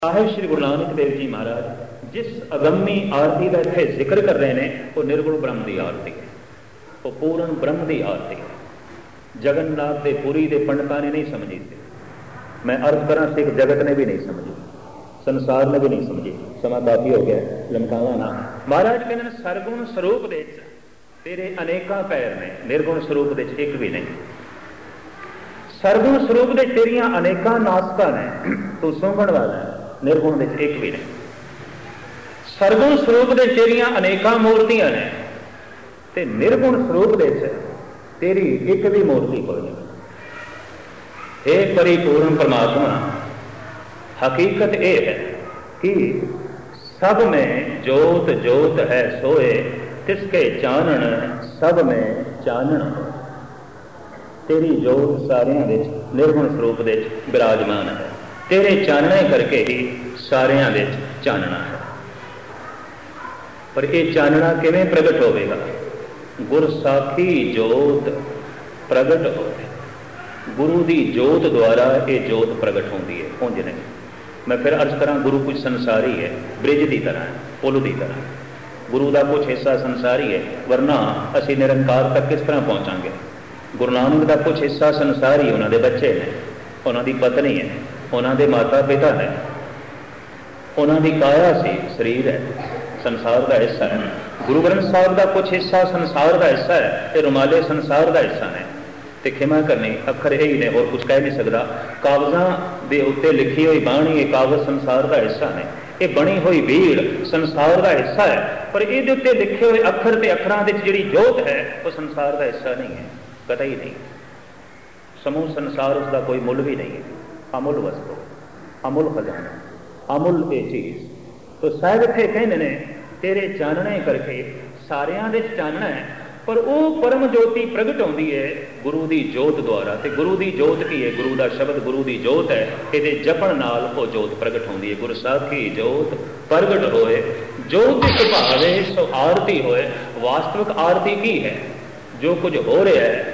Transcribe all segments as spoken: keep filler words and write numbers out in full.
साहिब श्री गुरु नानक देव जी महाराज जिस अगम्मी आरती का इतने जिक्र कर रहे हैं वो निर्गुण ब्रह्म की आरती है, वो पूर्ण ब्रह्म की आरती है। जगन्नाथ के पुरी के पंडितां ने नहीं समझी थी, मैं अर्थ करा सिख जगत ने भी नहीं समझी, संसार ने भी नहीं समझी। समा काफी हो गया, लमकावा ना। महाराज कहते हैं सरगुण स्वरूप दे तेरे अनेका पैर ने, निर्गुण स्वरूप दे एक भी नहीं। सरगुण स्वरूप दे तेरिया अनेका नासका ने, तू सूंघण वाला है, निर्गुण दे एक भी नहीं। सरगुण स्वरूप दे तेरिया अनेका मूर्तियां ने ते निर्गुण स्वरूप दे तेरी एक भी मूर्ति कोई नहीं। हे परिपूर्ण परमात्मा, हकीकत यह है कि सब में जोत जोत है सोए, तिसके चानन सब में चानन। तेरी जोत सारियां दे निर्गुण स्वरूप दे विराजमान है, तेरे चानने करके ही सारियां दे चानना है। पर यह चानना किवें प्रगट होवेगा? गुर साखी जोत प्रगट होवे, गुरु की जोत द्वारा ये जोत प्रगट होती है, उंज नहीं। मैं फिर अर्ज करा, गुरु कुछ संसारी है, ब्रिज की तरह है, पुल की तरह। गुरु का कुछ हिस्सा संसारी है, वरना असी निरंकार तक किस तरह पहुँचांगे। गुरु नानक का कुछ हिस्सा संसारी, उन्होंने बच्चे ने, उन्होंने पत्नी है, उन्होंने माता पिता है, उन्होंने काया से शरीर है, संसार का हिस्सा है। गुरु ग्रंथ साहब का कुछ हिस्सा संसार का हिस्सा है, ये रुमाले संसार का हिस्सा ने। तो खिमा करनी अखर यही ने, और कुछ कह नहीं सकता। कागजां दे उत्ते लिखी हुई बाणी, ये कागज संसार का हिस्सा ने, ये बनी हुई भीड़ संसार का हिस्सा है। पर ये उत्ते लिखे हुए अखर ते अखरां दे जिहड़ी जोत है वो संसार का हिस्सा नहीं है, कतई नहीं। समूह संसार उसका कोई मुल भी नहीं है, अमुल वस्तु, अमुल खजाना, अमुल ये चीज। तो साहब इत्थे कहंदे ने तेरे चानने करके सारियां दे चानना है, पर वो परम ज्योति प्रगट होती है गुरु की जोत द्वारा। तो गुरु की जोत की है, गुरु का शब्द गुरु की जोत है, ये जपण नाल वो जोत प्रगट होती है। गुरु साखी जोत प्रगट होए, जोत सुभावे सो आरती होए। वास्तविक आरती की है? जो कुछ हो रहा है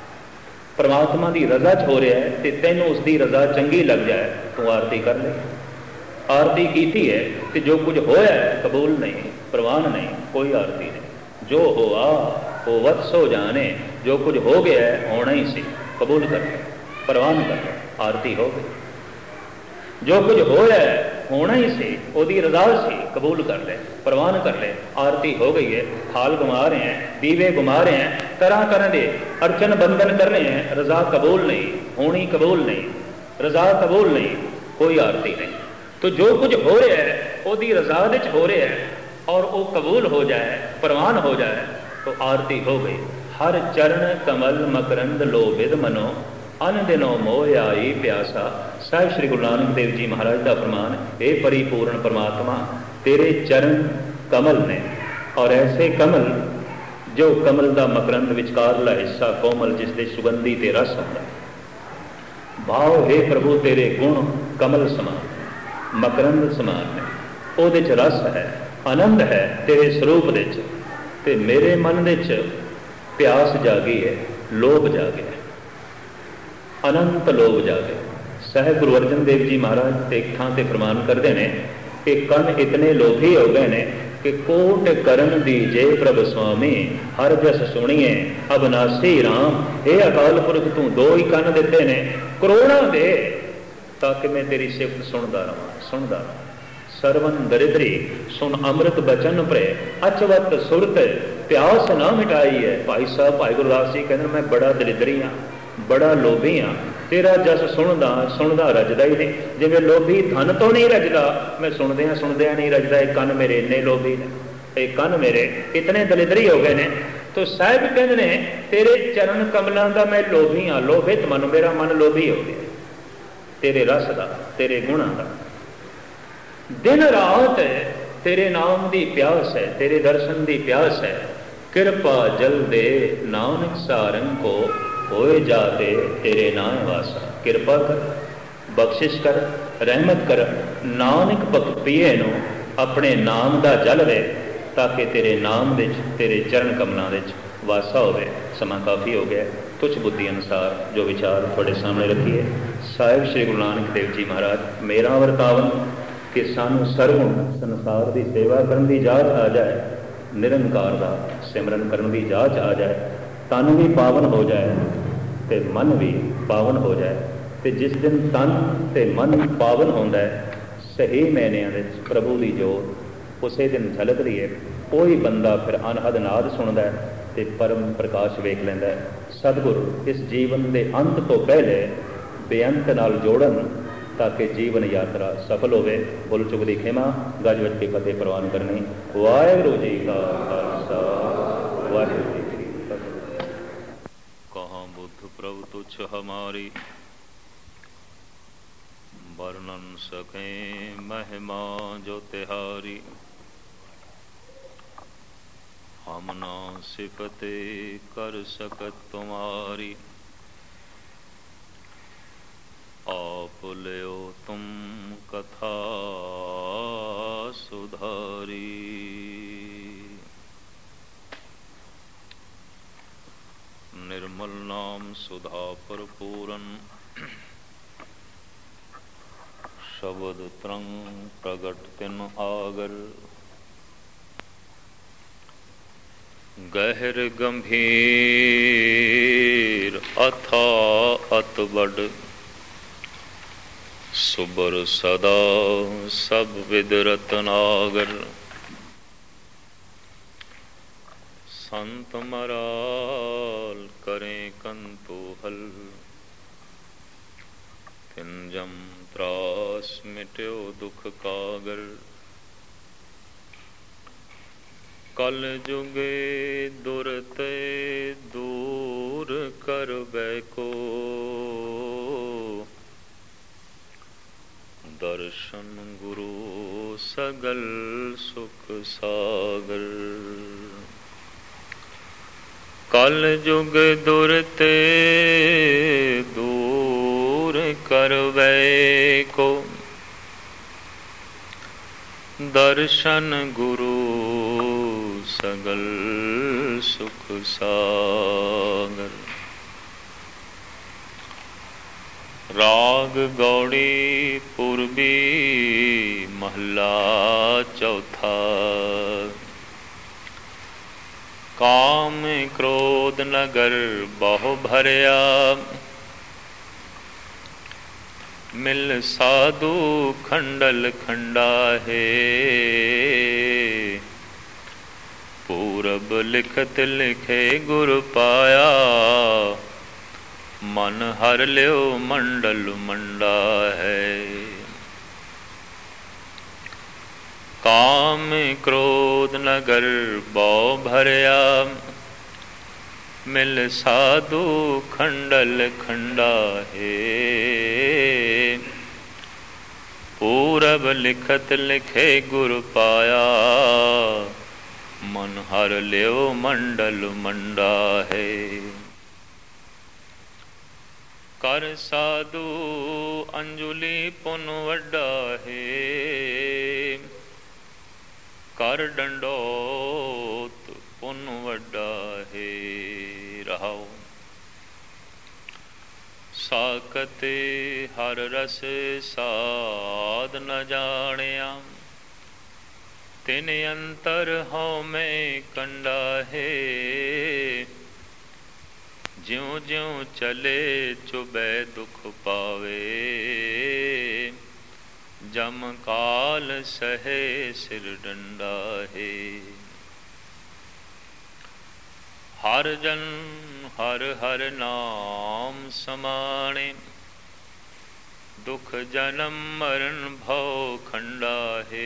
परमात्मा की रजा च हो रहा है, तो तेन उसकी रजा चंगी लग जाए तो आरती कर ले। आरती की है तो जो कुछ होया है कबूल नहीं, प्रवान नहीं, कोई आरती नहीं। जो हुआ वो वत्सो जाने, जो कुछ हो गया है होना ही सी, कबूल कर ले, प्रवान कर ले, आरती हो गई। जो कुछ होया है होना ही सी, ओदी रजा सी, कबूल कर ले, प्रवान कर ले, आरती हो गई है। थाल घुमा रहे हैं, दीवे घुमा रहे हैं, तरह तरह के अर्चन बंधन कर रहे हैं, रजा कबूल नहीं, होनी कबूल नहीं, रजा कबूल नहीं, कोई आरती नहीं। तो जो कुछ हो रहा है ओदी रजा विच हो रहा है और वो कबूल हो जाए, प्रवान हो जाए तो आरती हो गई। हर चरण कमल मकरंद लोभित मनो, अन दिनों मोह आई प्यासा। साहिब श्री गुरु नानक देव जी महाराज का फरमान, हे परिपूर्ण परमात्मा, तेरे चरण कमल ने, और ऐसे कमल जो कमल का मकरंद विचकारला हिस्सा कोमल, जिसके सुगंधी ते रस होता। भाव हे प्रभु तेरे गुण कमल समान, मकरंद समान है, ਉਹਦੇ ਚ रस है, आनंद है तेरे स्वरूप दे च। ते मेरे मन दे च प्यास जागी है, लोभ जागे, अनंत लोभ जागे। साहिब गुरु अर्जन देव जी महाराज एक थां ते फरमान करते हैं कि कन इतने लोभी हो गए ने कि कोट करन दीजे प्रभ स्वामी, हर जस सुनिए अबनासी राम। हे अकाल पुरख तू दो ही कन दिते ने, करोड़ां दे ताकि मैं तेरी सिफत सुनदा रहां, सुनदा रहां। सरवन दरिद्री सुन अमृत बचन प्रे, अचवत सुरत प्यास ना मिटाई है। भाई साहब भाई गुरदास जी कहते मैं बड़ा दरिद्री हाँ, बड़ा लोभी हाँ, तेरा जस सुनदा सुनदा रजदा ही नहीं। जिवें लोभी धन तो नहीं रजदा, मैं सुनदिया सुनदिया नहीं रजदा। एक कन मेरे इन्ने लोभी ने, एक कन मेरे इतने दरिद्री हो गए ने। तो साहिब कहते ने तेरे चरण कमलों का मैं लोभी हाँ, लोभित मन, मेरा मन लोभी हो गया तेरे रस का, तेरे गुणों का। दिन रात तेरे नाम की प्यास है, तेरे दर्शन की प्यास है। कृपा जल दे नानक सारंग को, होए जाते तेरे नाम वासा। कृपा कर, बख्शिश कर, रहमत कर, नानक भगत पिए नो अपने नाम का जल वे, ताकि तेरे नाम विच तेरे चरण कमलों विच वासा होवे। समा काफ़ी हो गया, तुच्छ बुद्धि अनुसार जो विचार थोड़े सामने रखिए। साहिब श्री गुरु नानक देव जी महाराज मेरा वर्तावन कि सानू सरवण संसार की सेवा करने की जाच आ जाए, निरंकार का सिमरन करने की जाच आ जाए, तन भी पावन हो जाए तो मन भी पावन हो जाए। तो जिस दिन तन ते मन पावन होता है, सही मैनिया प्रभु की जोत उस दिन झलक रही है। कोई बंदा फिर अनहद नाद सुनता है तो परम प्रकाश वेख लेंदा है। सतगुरु इस जीवन के अंत तो पहले बेअंत नाल जोड़न ताकि जीवन यात्रा सफल होवे। भुल चुक दी खेमा, गज वज की फतेह प्रवान करनी। वाहिगुरू जी का खालसा, वाहिगुरू जी की फतेह। कहाँ बुद्ध प्रभु तुच्छ हमारी, वर्णन सके महिमा जो तिहारी। हम ना सिफते कर सकत तुम्हारी, आप लियो तुम कथा सुधारी। निर्मल नाम सुधा पर पूरन, शब्द तरंग प्रगट तिन आगर। गहर गंभीर अथा अत बड़, सुबर सदा सब विद रतनागर। संत मराल करें कंतुहल, तिन जम त्रास मिट्यो दुख कागर। कल जुगे दुरते दूर कर बैको, दर्शन गुरु सगल सुख सागर। कल जुग दुरते दूर कर बैको, दर्शन गुरु सगल सुख सागर। राग गौड़ी पूर्वी महला चौथा, काम क्रोध नगर बहु भरया। मिल साधु खंडल खंडा है, पूरब लिखत लिखे गुर पाया। मन हर लियो मंडल मंडा है, काम क्रोध नगर बहु भरया। मिल साधु खंडल खंडा है, पूरब लिखत लिखे गुर पाया। मन हर लियो मंडल मंडा है, कर साधु अंजुलि पुन वड्डा है। कर डंडोत पुन वड्डा है। रहाओ साकते हर रस साध न जानिया, तिन अंतर हਉ में कंडा है। ज्यों ज्यों चले चुबे दुख पावे, जम काल सहे सिर डंडा है। हर जन हर हर नाम समाणे, दुख जन्म मरण भव खंडा है।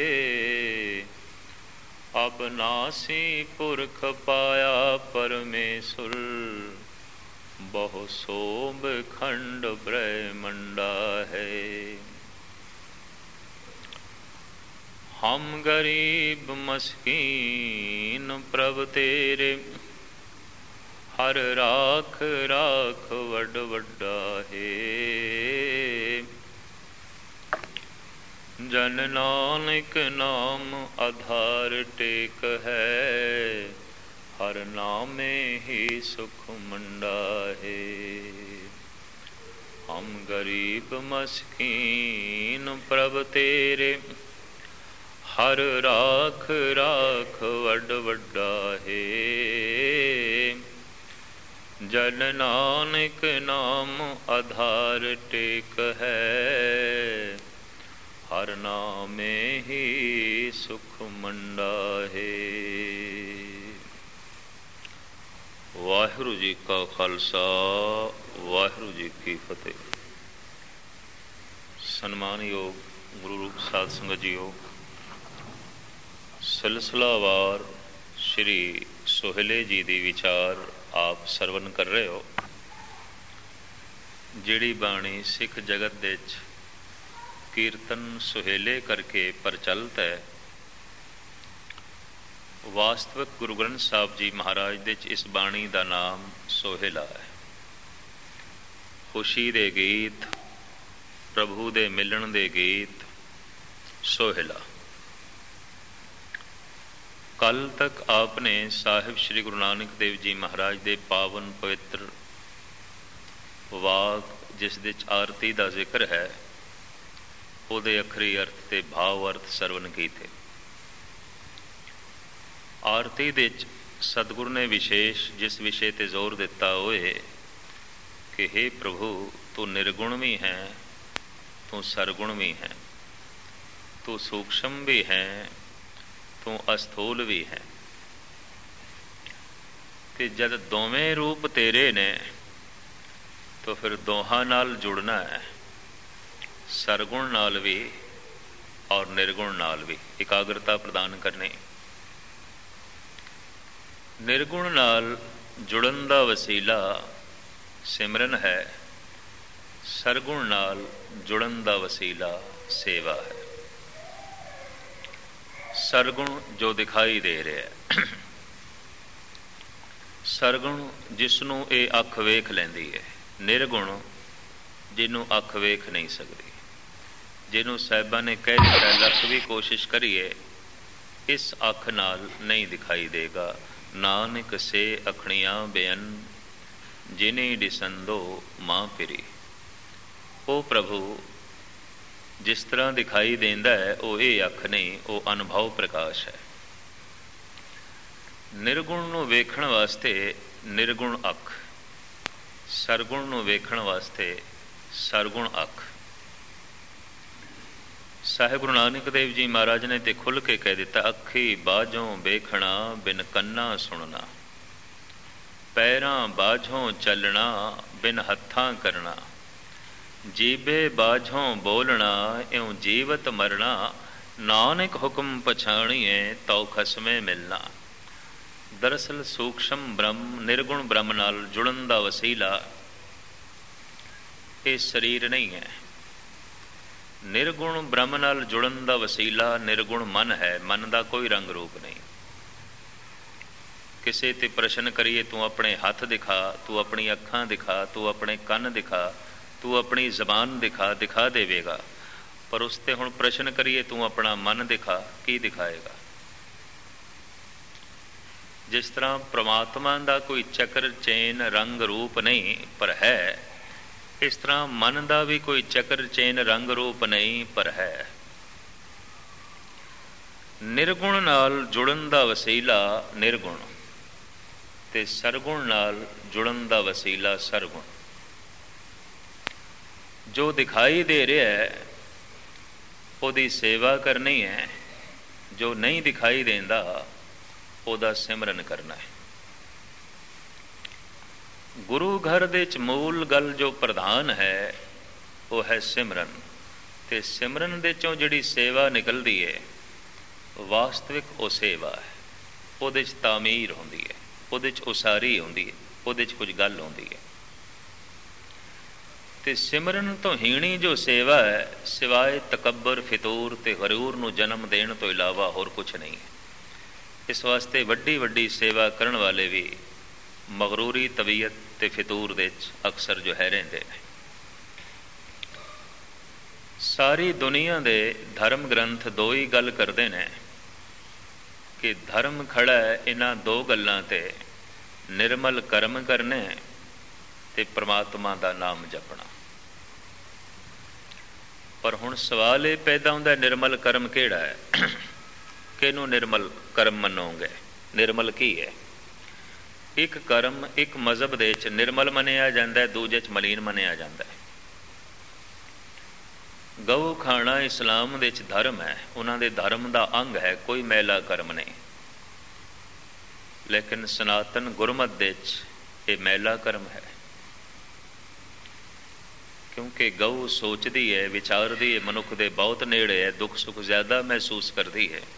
अब नासी पुरख पाया परमेश्वर, बहु सोभ खंड ब्रह्मंडा है। हम गरीब मस्कीन प्रभ तेरे, हर राख राख वड वड्डा है। जन नानक नाम आधार टेक है, हर नामे ही सुख मंडा है। हम गरीब मस्कीन प्रभ तेरे, हर राख राख वड वड्डा है। जन नानक नाम आधार टेक है, हर नामे ही सुख मंडा है। वाहिगुरु जी का खालसा, वाहिगुरु जी की फतेह। सन्मानयोग गुरु रूप साध संगत जीओ, सिलसिलावार श्री सोहले जी दी विचार आप ਸਰਵਨ कर रहे हो। ਜਿਹੜੀ ਬਾਣੀ ਸਿੱਖ ਜਗਤ ਦੇ ਵਿੱਚ ਕੀਰਤਨ ਸੁਹੇਲੇ ਕਰਕੇ ਪ੍ਰਚਲਿਤ ਹੈ, ਵਾਸਤਵਿਕ ਗੁਰੂ ਗ੍ਰੰਥ ਸਾਹਿਬ ਜੀ ਮਹਾਰਾਜ ਦੇ ਵਿੱਚ ਇਸ ਬਾਣੀ ਦਾ ਨਾਮ ਸੋਹੇਲਾ ਹੈ। ਖੁਸ਼ੀ ਦੇ ਗੀਤ, ਪ੍ਰਭੂ ਦੇ ਮਿਲਣ ਦੇ ਗੀਤ, ਸੋਹੇਲਾ। ਕੱਲ ਤੱਕ ਆਪਨੇ ਸਾਹਿਬ ਸ਼੍ਰੀ ਗੁਰੂ ਨਾਨਕ ਦੇਵ ਜੀ ਮਹਾਰਾਜ ਦੇ ਪਾਵਨ ਪਵਿੱਤਰ ਵਾਕ ਜਿਸ ਦੇ ਆਰਤੀ ਦਾ ਜ਼ਿਕਰ ਹੈ, ਉਹਦੇ ਅਖਰੀ ਅਰਥ ਤੇ ਭਾਵ ਅਰਥ ਸਰਵਨ ਕੀਤੇ। ਆਰਤੀ ਦੇ ਵਿੱਚ ਸਤਿਗੁਰੂ ਨੇ ਵਿਸ਼ੇਸ਼ ਜਿਸ ਵਿਸ਼ੇ ਤੇ ਜ਼ੋਰ ਦਿੱਤਾ ਹੋਏ ਕਿ ਹੇ ਪ੍ਰਭੂ, ਤੂੰ ਨਿਰਗੁਣ ਵੀ ਹੈ, ਤੂੰ ਸਰਗੁਣ ਵੀ ਹੈ, ਤੂੰ ਸੂਖਸ਼ਮ ਵੀ ਹੈ, ਤੂੰ ਅਸਥੂਲ ਵੀ ਹੈ। ਕਿ ਜਦ ਦੋਵੇਂ ਰੂਪ ਤੇਰੇ ਨੇ ਤਾਂ ਫਿਰ ਦੋਹਾਂ ਨਾਲ ਜੁੜਨਾ ਹੈ, ਸਰਗੁਣ ਨਾਲ ਵੀ ਔਰ ਨਿਰਗੁਣ ਨਾਲ ਵੀ ਇਕਾਗਰਤਾ ਪ੍ਰਦਾਨ ਕਰਨੀ। ਨਿਰਗੁਣ ਨਾਲ ਜੁੜਨ ਦਾ ਵਸੀਲਾ ਸਿਮਰਨ ਹੈ, ਸਰਗੁਣ ਨਾਲ ਜੁੜਨ ਦਾ ਵਸੀਲਾ ਸੇਵਾ ਹੈ। ਸਰਗੁਣ ਜੋ ਦਿਖਾਈ ਦੇ ਰਿਹਾ, ਸਰਗੁਣ ਜਿਸ ਨੂੰ ਇਹ ਅੱਖ ਵੇਖ ਲੈਂਦੀ ਹੈ, ਨਿਰਗੁਣ ਜਿਹਨੂੰ ਅੱਖ ਵੇਖ ਨਹੀਂ ਸਕਦੀ, ਜਿਹਨੂੰ ਸਾਹਿਬਾਂ ਨੇ ਕਹਿ ਦਿੱਤਾ ਲੱਖ ਵੀ ਕੋਸ਼ਿਸ਼ ਕਰੀਏ ਇਸ ਅੱਖ ਨਾਲ ਨਹੀਂ ਦਿਖਾਈ ਦੇਗਾ। ਨਾਨਕ ਸੇ ਅਖਣੀਆਂ ਬੇਅਨ, ਜਿਨੇ ਦਿਸੰਦੋ ਮਾਂ ਪਿਰੀ। ਉਹ ਪ੍ਰਭੂ ਜਿਸ ਤਰ੍ਹਾਂ ਦਿਖਾਈ ਦਿੰਦਾ ਹੈ ਉਹ ਇਹ ਅੱਖ ਨਹੀਂ, ਉਹ ਅਨੁਭਵ ਪ੍ਰਕਾਸ਼ ਹੈ। ਨਿਰਗੁਣ ਨੂੰ ਵੇਖਣ ਵਾਸਤੇ ਨਿਰਗੁਣ ਅੱਖ, ਸਰਗੁਣ ਨੂੰ ਵੇਖਣ ਵਾਸਤੇ ਸਰਗੁਣ ਅੱਖ। ਸਾਹਿਬ ਗੁਰੂ ਨਾਨਕ ਦੇਵ ਜੀ ਮਹਾਰਾਜ ਨੇ ਤੇ ਖੁੱਲ੍ਹ ਕੇ ਕਹਿ ਦਿੱਤਾ, ਅੱਖੀ ਬਾਝੋਂ ਵੇਖਣਾ ਬਿਨ ਕੰਨਾਂ ਸੁਣਨਾ, ਪੈਰਾਂ ਬਾਝੋਂ ਚੱਲਣਾ ਬਿਨ ਹੱਥਾਂ ਕਰਨਾ, ਜੀਬੇ ਬਾਝੋਂ ਬੋਲਣਾ ਇਉਂ ਜੀਵਤ ਮਰਨਾ, ਨਾਨਕ ਹੁਕਮ ਪਛਾਣੀਏ ਤਉ ਖਸਮੇ ਮਿਲਣਾ। ਦਰਅਸਲ ਸੂਖਸ਼ਮ ਬ੍ਰਹਮ, ਨਿਰਗੁਣ ਬ੍ਰਹਮ ਨਾਲ ਜੁੜਨ ਦਾ ਵਸੀਲਾ ਇਹ ਸਰੀਰ ਨਹੀਂ ਹੈ। ਨਿਰਗੁਣ ਬ੍ਰਹਮ ਨਾਲ ਜੁੜਨ ਦਾ ਵਸੀਲਾ ਨਿਰਗੁਣ ਮਨ ਹੈ। ਮਨ ਦਾ ਕੋਈ ਰੰਗ ਰੂਪ ਨਹੀਂ। ਕਿਸੇ ਤੇ ਪ੍ਰਸ਼ਨ ਕਰੀਏ ਤੂੰ ਆਪਣੇ ਹੱਥ ਦਿਖਾ, ਤੂੰ ਆਪਣੀ ਅੱਖਾਂ ਦਿਖਾ, ਤੂੰ ਆਪਣੇ ਕੰਨ ਦਿਖਾ, ਤੂੰ ਆਪਣੀ ਜ਼ਬਾਨ ਦਿਖਾ, ਦਿਖਾ ਦੇਵੇਗਾ। ਪਰ ਉਸ 'ਤੇ ਹੁਣ ਪ੍ਰਸ਼ਨ ਕਰੀਏ ਤੂੰ ਆਪਣਾ ਮਨ ਦਿਖਾ, ਕੀ ਦਿਖਾਏਗਾ? ਜਿਸ ਤਰ੍ਹਾਂ ਪ੍ਰਮਾਤਮਾ ਦਾ ਕੋਈ ਚੱਕਰ ਚੇਨ ਰੰਗ ਰੂਪ ਨਹੀਂ ਪਰ ਹੈ, ਇਸ ਤਰ੍ਹਾਂ ਮਨ ਦਾ ਵੀ ਕੋਈ ਚੱਕਰ ਚੇਨ ਰੰਗ ਰੂਪ ਨਹੀਂ ਪਰ ਹੈ। ਨਿਰਗੁਣ ਨਾਲ ਜੁੜਨ ਦਾ ਵਸੀਲਾ ਨਿਰਗੁਣ ਤੇ ਸਰਗੁਣ ਨਾਲ ਜੁੜਨ ਦਾ ਵਸੀਲਾ ਸਰਗੁਣ। ਜੋ ਦਿਖਾਈ ਦੇ ਰਿਹਾ ਹੈ ਉਹਦੀ ਸੇਵਾ ਕਰਨੀ ਹੈ, ਜੋ ਨਹੀਂ ਦਿਖਾਈ ਦਿੰਦਾ ਉਹਦਾ ਸਿਮਰਨ ਕਰਨਾ ਹੈ। ਗੁਰੂ ਘਰ ਦੇ ਵਿੱਚ ਮੂਲ ਗੱਲ ਜੋ ਪ੍ਰਧਾਨ ਹੈ ਉਹ ਹੈ ਸਿਮਰਨ, ਤੇ ਸਿਮਰਨ ਦੇ ਚੋਂ ਜਿਹੜੀ ਸੇਵਾ ਨਿਕਲਦੀ ਹੈ ਵਾਸਤਵਿਕ ਉਹ ਸੇਵਾ ਹੈ। ਉਹਦੇ 'ਚ ਤਾਮੀਰ ਹੁੰਦੀ ਹੈ, ਉਹਦੇ 'ਚ ਉਸਾਰੀ ਹੁੰਦੀ ਹੈ, ਉਹਦੇ 'ਚ ਕੁਝ ਗੱਲ ਹੁੰਦੀ ਹੈ। ਤੇ ਸਿਮਰਨ ਤੋਂ ਹੀਣੀ ਜੋ ਸੇਵਾ ਹੈ ਸਿਵਾਏ ਤਕੱਬਰ, ਫਿਤੂਰ ਤੇ ਗਰੂਰ ਨੂੰ ਜਨਮ ਦੇਣ ਤੋਂ ਇਲਾਵਾ ਹੋਰ ਕੁਛ ਨਹੀਂ ਹੈ। ਇਸ ਵਾਸਤੇ ਵੱਡੀ ਵੱਡੀ ਸੇਵਾ ਕਰਨ ਵਾਲੇ ਵੀ ਮਗਰੂਰੀ ਤਬੀਅਤ ਤੇ ਫਿਤੂਰ ਦੇ ਵਿੱਚ ਅਕਸਰ ਜੋ ਹੈ ਰਹਿੰਦੇ ਨੇ। ਸਾਰੀ ਦੁਨੀਆ ਦੇ ਧਰਮ ਗ੍ਰੰਥ ਦੋ ਹੀ ਗੱਲ ਕਰਦੇ ਨੇ ਕਿ ਧਰਮ ਖੜਾ ਹੈ ਇਹਨਾਂ ਦੋ ਗੱਲਾਂ ਤੇ, ਨਿਰਮਲ ਕਰਮ ਕਰਨੇ ਤੇ ਪ੍ਰਮਾਤਮਾ ਦਾ ਨਾਮ ਜਪਣਾ। ਪਰ ਹੁਣ ਸਵਾਲ ਇਹ ਪੈਦਾ ਹੁੰਦਾ, ਨਿਰਮਲ ਕਰਮ ਕਿਹੜਾ ਹੈ? ਕਿਹਨੂੰ ਨਿਰਮਲ ਕਰਮ ਮੰਨੋਗੇ? ਨਿਰਮਲ ਕੀ ਹੈ? ਇੱਕ ਕਰਮ ਇੱਕ ਮਜ਼ਹਬ ਦੇ ਵਿੱਚ ਨਿਰਮਲ ਮੰਨਿਆ ਜਾਂਦਾ, ਦੂਜੇ 'ਚ ਮਲੀਨ ਮੰਨਿਆ ਜਾਂਦਾ। ਗਊ ਖਾਣਾ ਇਸਲਾਮ ਦੇ ਵਿੱਚ ਧਰਮ ਹੈ, ਉਹਨਾਂ ਦੇ ਧਰਮ ਦਾ ਅੰਗ ਹੈ, ਕੋਈ ਮੈਲਾ ਕਰਮ ਨਹੀਂ। ਲੇਕਿਨ ਸਨਾਤਨ ਗੁਰਮਤ ਦੇ ਵਿੱਚ ਇਹ ਮੈਲਾ ਕਰਮ ਹੈ, ਕਿਉਂਕਿ ਗਊ ਸੋਚਦੀ ਹੈ, ਵਿਚਾਰਦੀ ਹੈ, ਮਨੁੱਖ ਦੇ ਬਹੁਤ ਨੇੜੇ ਹੈ, ਦੁੱਖ ਸੁੱਖ ਜ਼ਿਆਦਾ ਮਹਿਸੂਸ ਕਰਦੀ ਹੈ।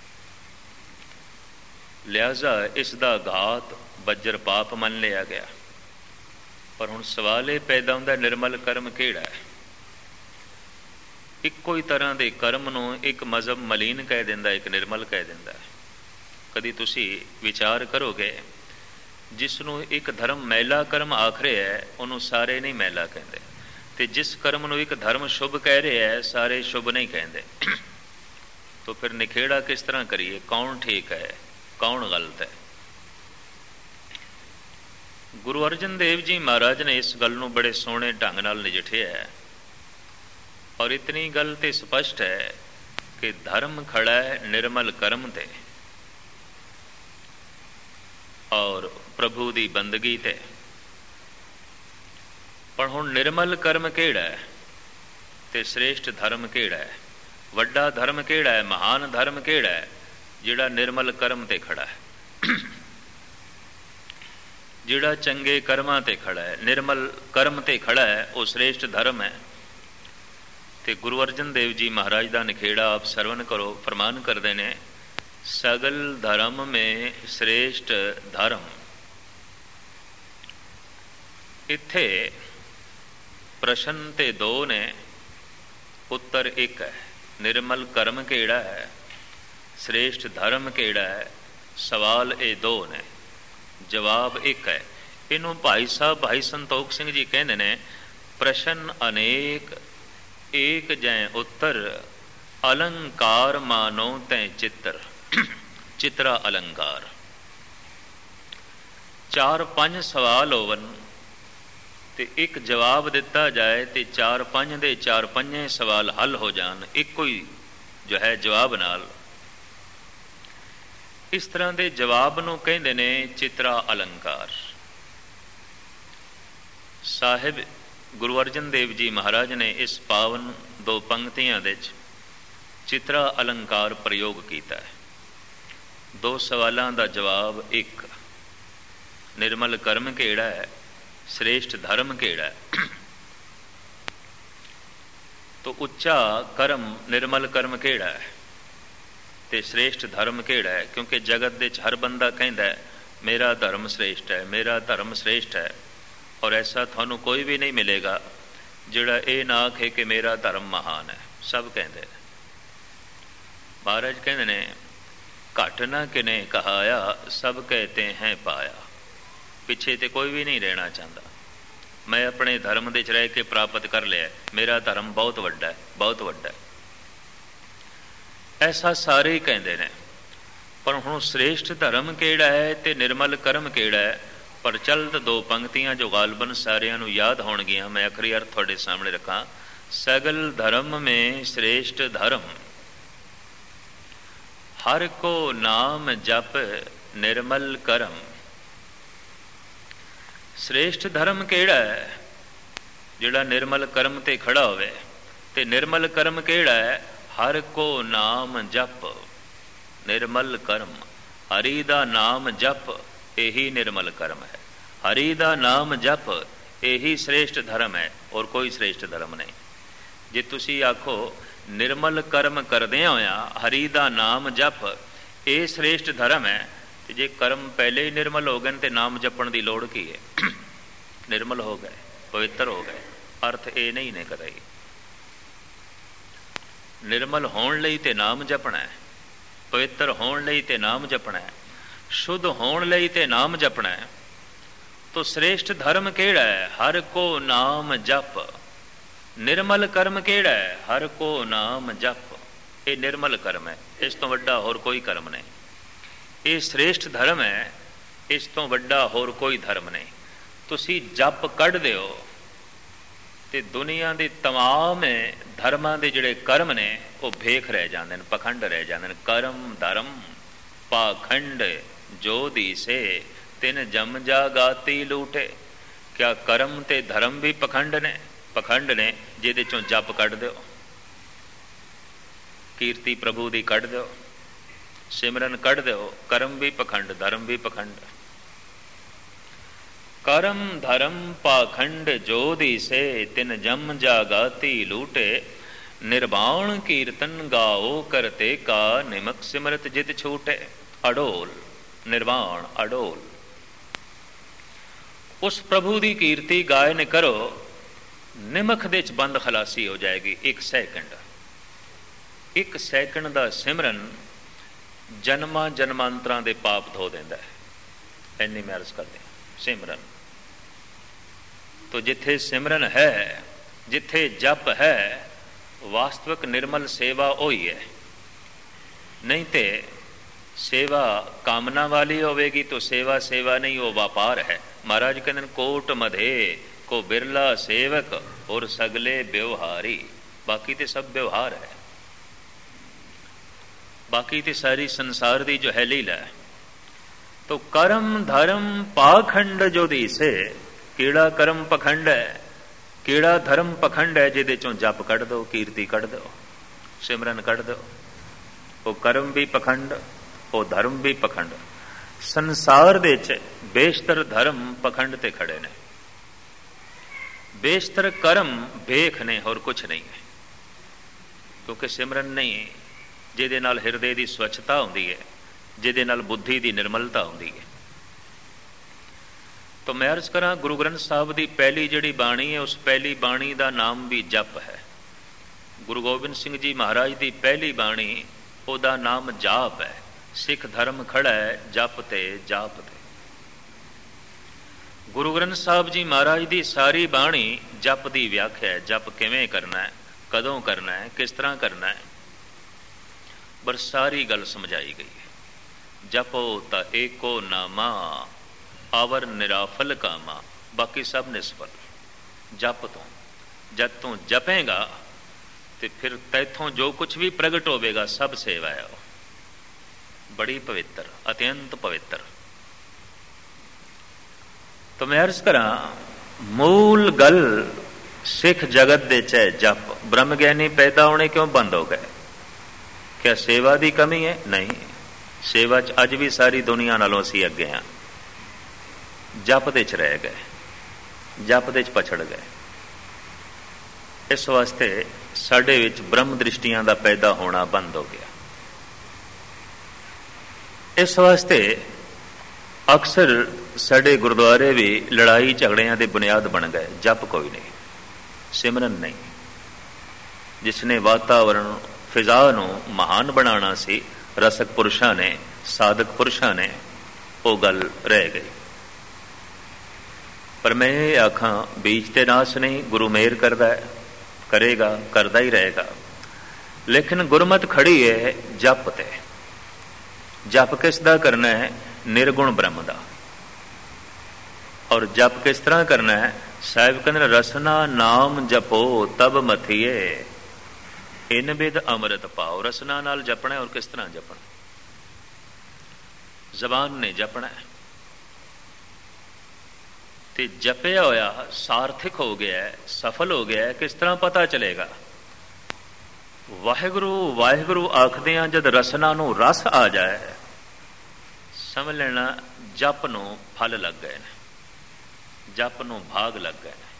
ਲਿਹਾਜ਼ਾ ਇਸ ਦਾ ਘਾਤ ਬੱਜਰ ਪਾਪ ਮੰਨ ਲਿਆ ਗਿਆ। ਪਰ ਹੁਣ ਸਵਾਲ ਇਹ ਪੈਦਾ ਹੁੰਦਾ, ਨਿਰਮਲ ਕਰਮ ਕਿਹੜਾ ਹੈ? ਇੱਕੋ ਹੀ ਤਰ੍ਹਾਂ ਦੇ ਕਰਮ ਨੂੰ ਇੱਕ ਮਜ਼ਹਬ ਮਲੀਨ ਕਹਿ ਦਿੰਦਾ, ਇੱਕ ਨਿਰਮਲ ਕਹਿ ਦਿੰਦਾ। ਕਦੀ ਤੁਸੀਂ ਵਿਚਾਰ ਕਰੋਗੇ, ਜਿਸ ਨੂੰ ਇੱਕ ਧਰਮ ਮੈਲਾ ਕਰਮ ਆਖ ਰਿਹਾ ਹੈ, ਉਹਨੂੰ ਸਾਰੇ ਨਹੀਂ ਮੈਲਾ ਕਹਿੰਦੇ, ਤੇ ਜਿਸ ਕਰਮ ਨੂੰ ਇੱਕ ਧਰਮ ਸ਼ੁਭ ਕਹਿ ਰਿਹਾ ਹੈ, ਸਾਰੇ ਸ਼ੁਭ ਨਹੀਂ ਕਹਿੰਦੇ। ਤਾਂ ਫਿਰ ਨਿਖੇੜਾ ਕਿਸ ਤਰ੍ਹਾਂ ਕਰੀਏ? ਕੌਣ ਠੀਕ ਹੈ, ਕੌਣ ਗਲਤ ਹੈ? ਗੁਰੂ ਅਰਜਨ ਦੇਵ ਜੀ ਮਹਾਰਾਜ ਨੇ ਇਸ ਗੱਲ ਨੂੰ ਬੜੇ ਸੋਹਣੇ ਢੰਗ ਨਾਲ ਨਜਿੱਠਿਆ ਹੈ। ਔਰ ਇਤਨੀ ਗੱਲ ਤੇ ਸਪਸ਼ਟ ਹੈ ਕਿ ਧਰਮ ਖੜਾ ਹੈ ਨਿਰਮਲ ਕਰਮ ਤੇ ਔਰ ਪ੍ਰਭੂ ਦੀ ਬੰਦਗੀ ਤੇ। ਪਰ ਹੁਣ ਨਿਰਮਲ ਕਰਮ ਕਿਹੜਾ ਹੈ ਤੇ ਸ੍ਰੇਸ਼ਟ ਧਰਮ ਕਿਹੜਾ ਹੈ? ਵੱਡਾ ਧਰਮ ਕਿਹੜਾ ਹੈ? ਮਹਾਨ ਧਰਮ ਕਿਹੜਾ ਹੈ? ਜਿਹੜਾ ਨਿਰਮਲ ਕਰਮ ਤੇ ਖੜਾ ਹੈ, ਜਿਹੜਾ ਚੰਗੇ ਕਰਮਾਂ ਤੇ ਖੜਾ ਹੈ, ਨਿਰਮਲ ਕਰਮ ਤੇ ਖੜਾ ਹੈ, ਉਹ ਸ੍ਰੇਸ਼ਟ ਧਰਮ ਹੈ। ਤੇ ਗੁਰੂ ਅਰਜਨ ਦੇਵ ਜੀ ਮਹਾਰਾਜ ਦਾ ਨਿਖੇੜਾ ਆਪ ਸਰਵਨ ਕਰੋ। ਫਰਮਾਨ ਕਰਦੇ ਨੇ, ਸਗਲ ਧਰਮ ਮੇਂ ਸ੍ਰੇਸ਼ਟ ਧਰਮ। ਇੱਥੇ ਪ੍ਰਸ਼ਨ ਤੇ ਦੋ ਨੇ, ਉੱਤਰ ਇੱਕ ਹੈ। ਨਿਰਮਲ ਕਰਮ ਕਿਹੜਾ ਹੈ, ਸ੍ਰੇਸ਼ਟ ਧਰਮ ਕਿਹੜਾ ਹੈ? ਸਵਾਲ ਇਹ ਦੋ ਨੇ, ਜਵਾਬ ਇੱਕ ਹੈ। ਇਹਨੂੰ ਭਾਈ ਸਾਹਿਬ ਭਾਈ ਸੰਤੋਖ ਸਿੰਘ ਜੀ ਕਹਿੰਦੇ ਨੇ, ਪ੍ਰਸ਼ਨ ਅਨੇਕ ਏਕ ਜੈ ਉੱਤਰ, ਅਲੰਕਾਰ ਮਾਨੋ ਤੈ ਚਿੱਤਰ। ਚਿੱਤਰਾ ਅਲੰਕਾਰ। ਚਾਰ ਪੰਜ ਸਵਾਲ ਹੋਵਨ ਤੇ ਇੱਕ ਜਵਾਬ ਦਿੱਤਾ ਜਾਏ ਤੇ ਚਾਰ ਪੰਜ ਦੇ ਚਾਰ ਪੰਜੇ ਸਵਾਲ ਹੱਲ ਹੋ ਜਾਣ ਇੱਕੋ ਹੀ ਜੋ ਹੈ ਜਵਾਬ ਨਾਲ। ਇਸ ਤਰ੍ਹਾਂ ਦੇ ਜਵਾਬ ਨੂੰ ਕਹਿੰਦੇ ਨੇ ਚਿੱਤਰਾ ਅਲੰਕਾਰ। ਸਾਹਿਬ ਗੁਰੂ ਅਰਜਨ ਦੇਵ ਜੀ ਮਹਾਰਾਜ ਨੇ ਇਸ ਪਾਵਨ ਦੋ ਪੰਕਤੀਆਂ ਦੇ ਵਿੱਚ ਚਿੱਤਰਾ ਅਲੰਕਾਰ ਪ੍ਰਯੋਗ ਕੀਤਾ ਹੈ। ਦੋ ਸਵਾਲਾਂ ਦਾ ਜਵਾਬ ਇੱਕ, ਨਿਰਮਲ ਕਰਮ ਕਿਹੜਾ ਹੈ, ਸ੍ਰੇਸ਼ਟ ਧਰਮ ਕਿਹੜਾ ਹੈ। ਤੋ ਉੱਚਾ ਕਰਮ ਨਿਰਮਲ ਕਰਮ ਕਿਹੜਾ ਹੈ ਤੇ ਸ੍ਰੇਸ਼ਟ ਧਰਮ ਕਿਹੜਾ ਹੈ? ਕਿਉਂਕਿ ਜਗਤ ਦੇ ਵਿੱਚ ਹਰ ਬੰਦਾ ਕਹਿੰਦਾ ਮੇਰਾ ਧਰਮ ਸ੍ਰੇਸ਼ਟ ਹੈ, ਮੇਰਾ ਧਰਮ ਸ੍ਰੇਸ਼ਟ ਹੈ। ਔਰ ਐਸਾ ਤੁਹਾਨੂੰ ਕੋਈ ਵੀ ਨਹੀਂ ਮਿਲੇਗਾ ਜਿਹੜਾ ਇਹ ਨਾ ਆਖੇ ਕਿ ਮੇਰਾ ਧਰਮ ਮਹਾਨ ਹੈ। ਸਭ ਕਹਿੰਦੇ ਨੇ। ਮਹਾਰਾਜ ਕਹਿੰਦੇ ਨੇ, ਘਟ ਨਾ ਕਿਨੇ ਕਹਾਇਆ, ਸਭ ਕਹਤੇ ਹੈ ਪਾਇਆ। ਪਿੱਛੇ ਤੇ ਕੋਈ ਵੀ ਨਹੀਂ ਰਹਿਣਾ ਚਾਹੁੰਦਾ। ਮੈਂ ਆਪਣੇ ਧਰਮ ਦੇ 'ਚ ਰਹਿ ਕੇ ਪ੍ਰਾਪਤ ਕਰ ਲਿਆ, ਮੇਰਾ ਧਰਮ ਬਹੁਤ ਵੱਡਾ ਹੈ, ਬਹੁਤ ਵੱਡਾ ਹੈ। ਐਸਾ ਸਾਰੇ ਹੀ ਕਹਿੰਦੇ ਨੇ। ਪਰ ਹੁਣ ਸ੍ਰੇਸ਼ਟ ਧਰਮ ਕਿਹੜਾ ਹੈ ਤੇ ਨਿਰਮਲ ਕਰਮ ਕਿਹੜਾ ਹੈ? ਪ੍ਰਚਲਿਤ ਦੋ ਪੰਕਤੀਆਂ ਜੋ ਗਾਲਬਨ ਸਾਰਿਆਂ ਨੂੰ ਯਾਦ ਹੋਣਗੀਆਂ, ਮੈਂ ਆਖਰੀ ਅਰਥ ਤੁਹਾਡੇ ਸਾਹਮਣੇ ਰੱਖਾਂ। ਸਗਲ ਧਰਮ ਮੇਂ ਸ੍ਰੇਸ਼ਟ ਧਰਮ, ਹਰ ਕੋ ਨਾਮ ਜਪ ਨਿਰਮਲ ਕਰਮ। ਸ੍ਰੇਸ਼ਟ ਧਰਮ ਕਿਹੜਾ ਹੈ? ਜਿਹੜਾ ਨਿਰਮਲ ਕਰਮ ਤੇ ਖੜਾ ਹੋਵੇ। ਤੇ ਨਿਰਮਲ ਕਰਮ ਕਿਹੜਾ ਹੈ? ਹਰ ਕੋ ਨਾਮ ਜਪ ਨਿਰਮਲ ਕਰਮ। ਹਰੀ ਦਾ ਨਾਮ ਜਪ, ਇਹੀ ਨਿਰਮਲ ਕਰਮ ਹੈ। ਹਰੀ ਦਾ ਨਾਮ ਜਪ, ਇਹੀ ਸ੍ਰੇਸ਼ਟ ਧਰਮ ਹੈ, ਔਰ ਕੋਈ ਸ੍ਰੇਸ਼ਟ ਧਰਮ ਨਹੀਂ। ਜੇ ਤੁਸੀਂ ਆਖੋ ਨਿਰਮਲ ਕਰਮ ਕਰਦਿਆਂ ਹੋਇਆਂ ਹਰੀ ਦਾ ਨਾਮ ਜਪ ਇਹ ਸ੍ਰੇਸ਼ਟ ਧਰਮ ਹੈ, ਤੇ ਜੇ ਕਰਮ ਪਹਿਲੇ ਹੀ ਨਿਰਮਲ ਹੋ ਗਏ ਤੇ ਨਾਮ ਜਪਣ ਦੀ ਲੋੜ ਕੀ ਹੈ? ਨਿਰਮਲ ਹੋ ਗਏ, ਪਵਿੱਤਰ ਹੋ ਗਏ। ਅਰਥ ਇਹ ਨਹੀਂ ਨੇ ਕਦੇ। ਨਿਰਮਲ ਹੋਣ ਲਈ ਤੇ ਨਾਮ ਜਪਣਾ ਹੈ, ਪਵਿੱਤਰ ਹੋਣ ਲਈ ਤੇ ਨਾਮ ਜਪਣਾ ਹੈ, ਸ਼ੁੱਧ ਹੋਣ ਲਈ ਤੇ ਨਾਮ ਜਪਣਾ ਹੈ। ਤੋ ਸ੍ਰੇਸ਼ਟ ਧਰਮ ਕਿਹੜਾ ਹੈ? ਹਰ ਕੋ ਨਾਮ ਜਪ। ਨਿਰਮਲ ਕਰਮ ਕਿਹੜਾ ਹੈ? ਹਰ ਕੋ ਨਾਮ ਜਪ। ਇਹ ਨਿਰਮਲ ਕਰਮ ਹੈ, ਇਸ ਤੋਂ ਵੱਡਾ ਹੋਰ ਕੋਈ ਕਰਮ ਨਹੀਂ। ਇਹ ਸ੍ਰੇਸ਼ਟ ਧਰਮ ਹੈ, ਇਸ ਤੋਂ ਵੱਡਾ ਹੋਰ ਕੋਈ ਧਰਮ ਨਹੀਂ। ਤੁਸੀਂ ਜਪ ਕੱਢ ਦਿਓ ਤੇ ਦੁਨੀਆ ਦੇ ਤਮਾਮ ਧਰਮਾਂ ਦੇ ਜਿਹੜੇ ਕਰਮ ਨੇ ਉਹ ਭੇਖ ਰਹਿ ਜਾਂਦੇ ਨੇ, ਪਖੰਡ ਰਹਿ ਜਾਂਦੇ ਨੇ। ਕਰਮ ਧਰਮ ਪਾਖੰਡ ਜੋ ਦੀਸੇ ਤਿਨ ਜਮ ਜਾਗਾਤੀ ਲੂਟੇ। ਕਿਆ ਕਰਮ ਤੇ ਧਰਮ ਵੀ ਪਖੰਡ ਨੇ? ਪਖੰਡ ਨੇ ਜਿਹਦੇ ਚੋਂ ਜਪ ਕੱਢ ਦਿਓ, ਕੀਰਤੀ ਪ੍ਰਭੂ ਦੀ ਕੱਢ ਦਿਓ, ਸਿਮਰਨ ਕੱਢ ਦਿਓ। ਕਰਮ ਵੀ ਪਖੰਡ, ਧਰਮ ਵੀ ਪਖੰਡ। ਕਰਮ ਧਰਮ ਪਾਖੰਡ ਜੋ ਦੀਸੇ ਤਿਨ ਜਮ ਜਾਗਾਤੀ ਲੂਟੇ। ਨਿਰਵਾਣ ਕੀਰਤਨ ਗਾਓ ਕਰਤੇ ਕਾ ਨਿਮਕ ਸਿਮਰਤ ਜਿਤ ਛੂਟੇ। ਅਡੋਲ ਨਿਰਵਾਣ ਅਡੋਲ ਉਸ ਪ੍ਰਭੂ ਦੀ ਕੀਰਤੀ ਗਾਇਨ ਕਰੋ, ਨਿਮਖ ਦੇ ਚ ਬੰਦ ਖਲਾਸੀ ਹੋ ਜਾਏਗੀ। ਇੱਕ ਸੈਕਿੰਡ ਇੱਕ ਸੈਕਿੰਡ ਦਾ ਸਿਮਰਨ ਜਨਮਾਂ ਜਨਮਾਂਤਰਾਂ ਦੇ ਪਾਪ ਧੋ ਦਿੰਦਾ ਹੈ। ਇੰਨੀ ਮੈਂ ਅਰਜ਼ ਕਰਦੇ ਹਾਂ। ਸਿਮਰਨ ਤੋ ਜਿੱਥੇ ਸਿਮਰਨ ਹੈ, ਜਿੱਥੇ ਜਪ ਹੈ, ਵਾਸਤਵਿਕ ਨਿਰਮਲ ਸੇਵਾ ਉਹੀ ਹੈ। ਨਹੀਂ ਤੇ ਸੇਵਾ ਕਾਮਨਾ ਵਾਲੀ ਹੋਵੇਗੀ ਤਾਂ ਸੇਵਾ ਸੇਵਾ ਨਹੀਂ, ਉਹ ਵਪਾਰ ਹੈ। ਮਹਾਰਾਜ ਕਹਿੰਦੇ ਨੇ ਕੋਟ ਮਧੇ ਕੋ ਬਿਰਲਾ ਸੇਵਕ ਔਰ ਸਗਲੇ ਵਿਵਹਾਰੀ। ਬਾਕੀ ਤੇ ਸਭ ਵਿਵਹਾਰ ਹੈ, ਬਾਕੀ ਤੇ ਸਾਰੀ ਸੰਸਾਰ ਦੀ ਜੋ ਹੈ ਲੀਲਾ ਹੈ। ਤੋ ਕਰਮ ਧਰਮ ਪਾਖੰਡ ਜੋ ਦੀਸੇ। ਕਿਹੜਾ ਕਰਮ ਪਖੰਡ ਹੈ, ਕਿਹੜਾ ਧਰਮ ਪਖੰਡ ਹੈ? ਜਿਹਦੇ ਚੋਂ ਜਪ ਕੱਢ ਦਿਓ, ਕੀਰਤੀ ਕੱਢ ਦਿਓ, ਸਿਮਰਨ ਕੱਢ ਦਿਓ। ਉਹ ਕਰਮ ਵੀ ਪਖੰਡ, ਉਹ ਧਰਮ ਵੀ ਪਖੰਡ। ਸੰਸਾਰ ਦੇ ਚ ਬੇਸ਼ਤਰ ਧਰਮ ਪਖੰਡ ਤੇ ਖੜੇ ਨੇ, ਬੇਸ਼ਤਰ ਕਰਮ ਭੇਖ ਨੇ, ਹੋਰ ਕੁਛ ਨਹੀਂ ਹੈ। ਕਿਉਂਕਿ ਸਿਮਰਨ ਨਹੀਂ, ਜਿਹਦੇ ਨਾਲ ਹਿਰਦੇ ਦੀ ਸਵੱਛਤਾ ਹੁੰਦੀ ਹੈ, ਜਿਹਦੇ ਨਾਲ ਬੁੱਧੀ ਦੀ ਨਿਰਮਲਤਾ ਹੁੰਦੀ ਹੈ। ਤਾਂ ਮੈਂ ਅਰਜ਼ ਕਰਾਂ, ਗੁਰੂ ਗ੍ਰੰਥ ਸਾਹਿਬ ਦੀ ਪਹਿਲੀ ਜਿਹੜੀ ਬਾਣੀ ਹੈ, ਉਸ ਪਹਿਲੀ ਬਾਣੀ ਦਾ ਨਾਮ ਵੀ ਜਪ ਹੈ। ਗੁਰੂ ਗੋਬਿੰਦ ਸਿੰਘ ਜੀ ਮਹਾਰਾਜ ਦੀ ਪਹਿਲੀ ਬਾਣੀ, ਉਹਦਾ ਨਾਮ ਜਾਪ ਹੈ। ਸਿੱਖ ਧਰਮ ਖੜਾ ਹੈ ਜਪ ਤੇ ਜਾਪ ਤੇ। ਗੁਰੂ ਗ੍ਰੰਥ ਸਾਹਿਬ ਜੀ ਮਹਾਰਾਜ ਦੀ ਸਾਰੀ ਬਾਣੀ ਜਪ ਦੀ ਵਿਆਖਿਆ ਹੈ। ਜਪ ਕਿਵੇਂ ਕਰਨਾ ਹੈ, ਕਦੋਂ ਕਰਨਾ ਹੈ, ਕਿਸ ਤਰ੍ਹਾਂ ਕਰਨਾ ਹੈ, ਪਰ ਸਾਰੀ ਗੱਲ ਸਮਝਾਈ ਗਈ ਹੈ। ਜਪੋ ਤਾਂ ਏਕੋ ਨਾਮਾ ਆਵਰ ਨਿਰਾਫਲ ਕਾਮਾ। ਬਾਕੀ ਸਭ ਨਿਸਫਲ। ਜਪ ਤੋਂ ਜਦ ਤੂੰ ਜਪੇਗਾ ਤੇ ਫਿਰ ਤੈਥੋਂ ਜੋ ਕੁਛ ਵੀ ਪ੍ਰਗਟ ਹੋਵੇਗਾ ਸਭ ਸੇਵਾ ਹੈ। ਉਹ ਬੜੀ ਪਵਿੱਤਰ, ਅਤਿਅੰਤ ਪਵਿੱਤਰ। ਤਾਂ ਮੈਂ ਅਰਜ਼ ਕਰਾਂ, ਮੂਲ ਗੱਲ ਸਿੱਖ ਜਗਤ ਦੇ ਚ ਹੈ ਜਪ। ਬ੍ਰਹਮ ਗਿਆਨੀ ਪੈਦਾ ਹੋਣੇ ਕਿਉਂ ਬੰਦ ਹੋ ਗਏ? ਕਿਆ ਸੇਵਾ ਦੀ ਕਮੀ ਹੈ? ਨਹੀਂ, ਸੇਵਾ ਚ ਅੱਜ ਵੀ ਸਾਰੀ ਦੁਨੀਆ ਨਾਲੋਂ ਅਸੀਂ ਅੱਗੇ ਹਾਂ। ਜਪ ਦੇ ਚ ਰਹਿ ਗਏ, ਜਪ ਦੇ ਚ ਪਛੜ ਗਏ। ਇਸ ਵਾਸਤੇ ਸਾਡੇ ਵਿੱਚ ਬ੍ਰਹਮ ਦ੍ਰਿਸ਼ਟੀਆਂ ਦਾ ਪੈਦਾ ਹੋਣਾ ਬੰਦ ਹੋ ਗਿਆ। ਇਸ ਵਾਸਤੇ ਅਕਸਰ ਸਾਡੇ ਗੁਰਦੁਆਰੇ ਵੀ ਲੜਾਈ ਝਗੜਿਆਂ ਦੇ ਬੁਨਿਆਦ ਬਣ ਗਏ। ਜਪ ਕੋਈ ਨਹੀਂ, ਸਿਮਰਨ ਨਹੀਂ। ਜਿਸ ਨੇ ਵਾਤਾਵਰਣ ਫਿਜ਼ਾ ਨੂੰ ਮਹਾਨ ਬਣਾਉਣਾ ਸੀ, ਰਸਕ ਪੁਰਸ਼ਾਂ ਨੇ, ਸਾਧਕ ਪੁਰਸ਼ਾਂ ਨੇ, ਉਹ ਗੱਲ ਰਹਿ ਗਈ। ਪਰ ਮੈਂ ਇਹ ਆਖਾਂ, ਬੀਜ ਤੇ ਨਾਸ ਨਹੀਂ। ਗੁਰੂ ਮਿਹਰ ਕਰਦਾ ਹੈ, ਕਰੇਗਾ, ਕਰਦਾ ਹੀ ਰਹੇਗਾ। ਲੇਕਿਨ ਗੁਰਮਤਿ ਖੜੀ ਹੈ ਜਪ ਤੇ। ਜਪ ਕਿਸ ਦਾ ਕਰਨਾ ਹੈ? ਨਿਰਗੁਣ ਬ੍ਰਹਮ ਦਾ। ਔਰ ਜਪ ਕਿਸ ਤਰ੍ਹਾਂ ਕਰਨਾ ਹੈ? ਸਾਹਿਬ ਕਹਿੰਦੇ ਰਸਨਾ ਨਾਮ ਜਪੋ ਤਬ ਮਥੀਏ ਇਨ ਬਿਦ ਅੰਮ੍ਰਿਤ ਪਾਓ। ਰਸਨਾ ਨਾਲ ਜਪਣਾ। ਔਰ ਕਿਸ ਤਰ੍ਹਾਂ ਜਪਣਾ? ਜ਼ਬਾਨ ਨੇ ਜਪਣਾ ਤੇ ਜਪਿਆ ਹੋਇਆ ਸਾਰਥਿਕ ਹੋ ਗਿਆ, ਸਫਲ ਹੋ ਗਿਆ। ਕਿਸ ਤਰ੍ਹਾਂ ਪਤਾ ਚਲੇਗਾ? ਵਾਹਿਗੁਰੂ ਵਾਹਿਗੁਰੂ ਆਖਦੇ ਆ ਜਦ ਰਸਨਾ ਨੂੰ ਰਸ ਆ ਜਾਏ, ਸਮਝ ਲੈਣਾ ਜਪ ਨੂੰ ਫਲ ਲੱਗ ਗਏ ਨੇ, ਜਪ ਨੂੰ ਭਾਗ ਲੱਗ ਗਏ ਨੇ।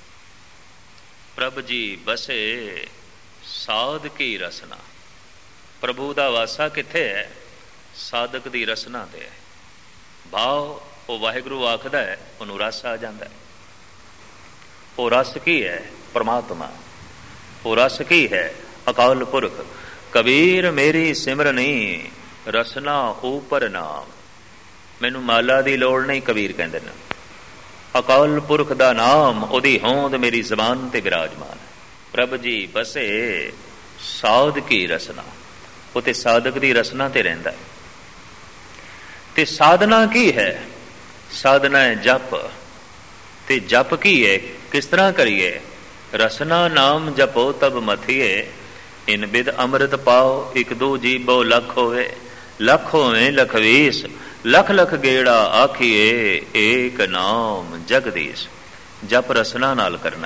ਪ੍ਰਭ ਜੀ ਬਸੇ ਸਾਧ ਕੀ ਰਸਨਾ। ਪ੍ਰਭੂ ਦਾ ਵਾਸਾ ਕਿੱਥੇ ਹੈ? ਸਾਧਕ ਦੀ ਰਸਨਾ ਤੇ ਹੈ। ਭਾਵ ਉਹ ਵਾਹਿਗੁਰੂ ਆਖਦਾ ਹੈ, ਉਹਨੂੰ ਰਸ ਆ ਜਾਂਦਾ ਹੈ। ਉਹ ਰਸ ਕੀ ਹੈ? ਪਰਮਾਤਮਾ। ਉਹ ਰਸ ਕੀ ਹੈ? ਅਕਾਲ ਪੁਰਖ। ਕਬੀਰ ਮੇਰੀ ਸਿਮਰਨੀ ਰਸਨਾ ਉਪਰ ਨਾਮ। ਮੈਨੂੰ ਮਾਲਾ ਦੀ ਲੋੜ ਨਹੀਂ, ਕਬੀਰ ਕਹਿੰਦੇ ਨੇ। ਅਕਾਲ ਪੁਰਖ ਦਾ ਨਾਮ, ਉਹਦੀ ਹੋਂਦ ਮੇਰੀ ਜ਼ਬਾਨ ਤੇ ਵਿਰਾਜਮਾਨ। ਪ੍ਰਭ ਜੀ ਬਸੇ ਸਾਧ ਕੀ ਰਸਨਾ। ਉਹ ਤੇ ਸਾਧਕ ਦੀ ਰਸਨਾ ਤੇ ਰਹਿੰਦਾ। ਤੇ ਸਾਧਨਾ ਕੀ ਹੈ? ਸਾਧਨਾ ਹੈ ਜਪ। ਤੇ ਜਪ ਕੀ ਹੈ? ਕਿਸ ਤਰ੍ਹਾਂ ਕਰੀਏ? ਰਸਨਾ ਨਾਮ ਜਪੋ ਤਬ ਮਥੀਏ, ਇਨ ਬਿਦ ਅੰਮ੍ਰਿਤ ਪਾਓ, ਇੱਕ ਦੋ ਜੀਬੋ ਲੱਖ ਹੋਵੇ। ਲੱਖ ਹੋਵੇਂ ਲਖਵੀਸ, ਲੱਖ ਲੱਖ ਗੇੜਾ ਆਖੀਏ, ਏਕ ਨਾਮ ਜਗਦੀਸ਼। ਜਪ ਰਸਨਾ ਨਾਲ ਕਰਨਾ।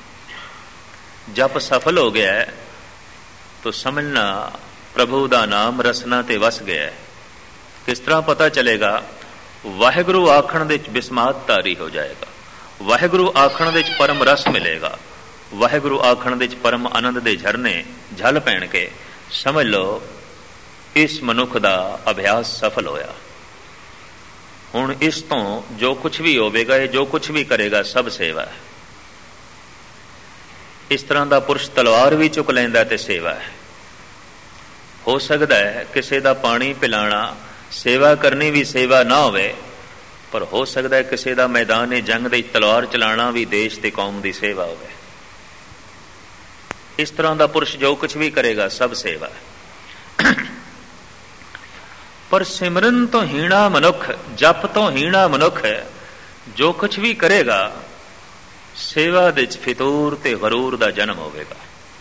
ਜਪ ਸਫਲ ਹੋ ਗਿਆ तो समझना प्रभु का नाम रसना ते वस गया। किस तरह पता चलेगा? वाहिगुरु आखण दे बिस्मात तारी हो जाएगा, वाहिगुरु आखण दे परम रस मिलेगा, वाहिगुरु आखण दे परम आनंद दे झरने झल पैण के समझ लो इस मनुख का अभ्यास सफल होया। हुण इस तो जो कुछ भी होवेगा, जो कुछ भी करेगा सब सेवा है। इस तरह का पुरुष तलवार भी चुक लैंदा ते सेवा है। हो सकता है किसी का पानी पिलाना सेवा करनी भी सेवा ना होवे, पर हो सकता है किसी का मैदान जंग दे तलवार चलाना भी देश ते कौम की सेवा होवे। इस तरह का पुरुष जो कुछ भी करेगा सब सेवा है। पर सिमरन तो हीणा मनुख, जप तो हीणा मनुख है, जो कुछ भी करेगा सेवा दे फितूर ते गरूर दा जन्म होवेगा।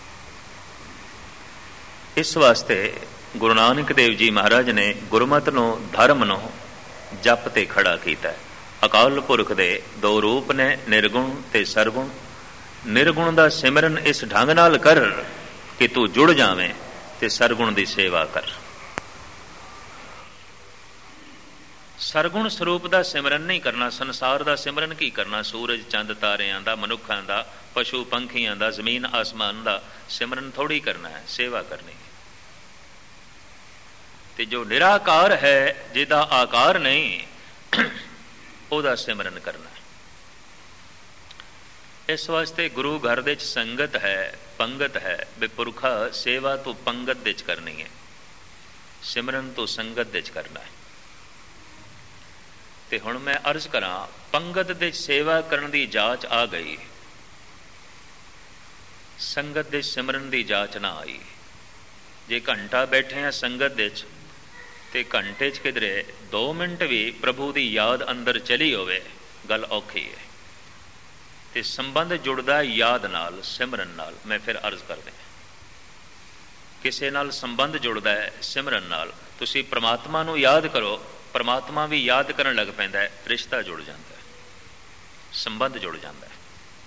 इस वास्ते गुरु नानक देव जी महाराज ने गुरमत नो धर्म नो जप ते खड़ा कीता। अकाल पुरख दे दो रूप ने, निर्गुण ते सरगुण। निर्गुण दा सिमरन इस ढंग नाल कर कि तू जुड़ जावें ते सरगुण दी सेवा कर। सरगुण स्वरूप का सिमरन नहीं करना, संसार का सिमरन की करना? सूरज चंद तारियां दा, मनुखों का, पशु पंखियां का, जमीन आसमान का सिमरन थोड़ी करना है, सेवा करनी है। ते जो निराकार है, जिदा आकार नहीं, ओदा सिमरन करना है। इस वास्ते गुरु घर दे संगत है, पंगत है, बेपुरखा सेवा तो पंगत दे करनी है, सिमरन तो संगत दे करना है। ते हुण मैं अर्ज करा, पंगत दे सेवा करन दी जांच आ गई, संगत दे सिमरन दी जांच ना आई। जे घंटा बैठे हैं संगत दे ते घंटे च किधरे दो मिनट भी प्रभु दी याद अंदर चली होवे, गल औखी है। ते संबंध जुड़दा याद नाल, सिमरन नाल। मैं फिर अर्ज कर दें, किसे नाल संबंध जुड़दा है सिमरन नाल। तुसी परमात्मा नूं याद करो, परमात्मा भी याद करन लग पैंदा है, रिश्ता जुड़ जाता है, संबंध जुड़ जाता है।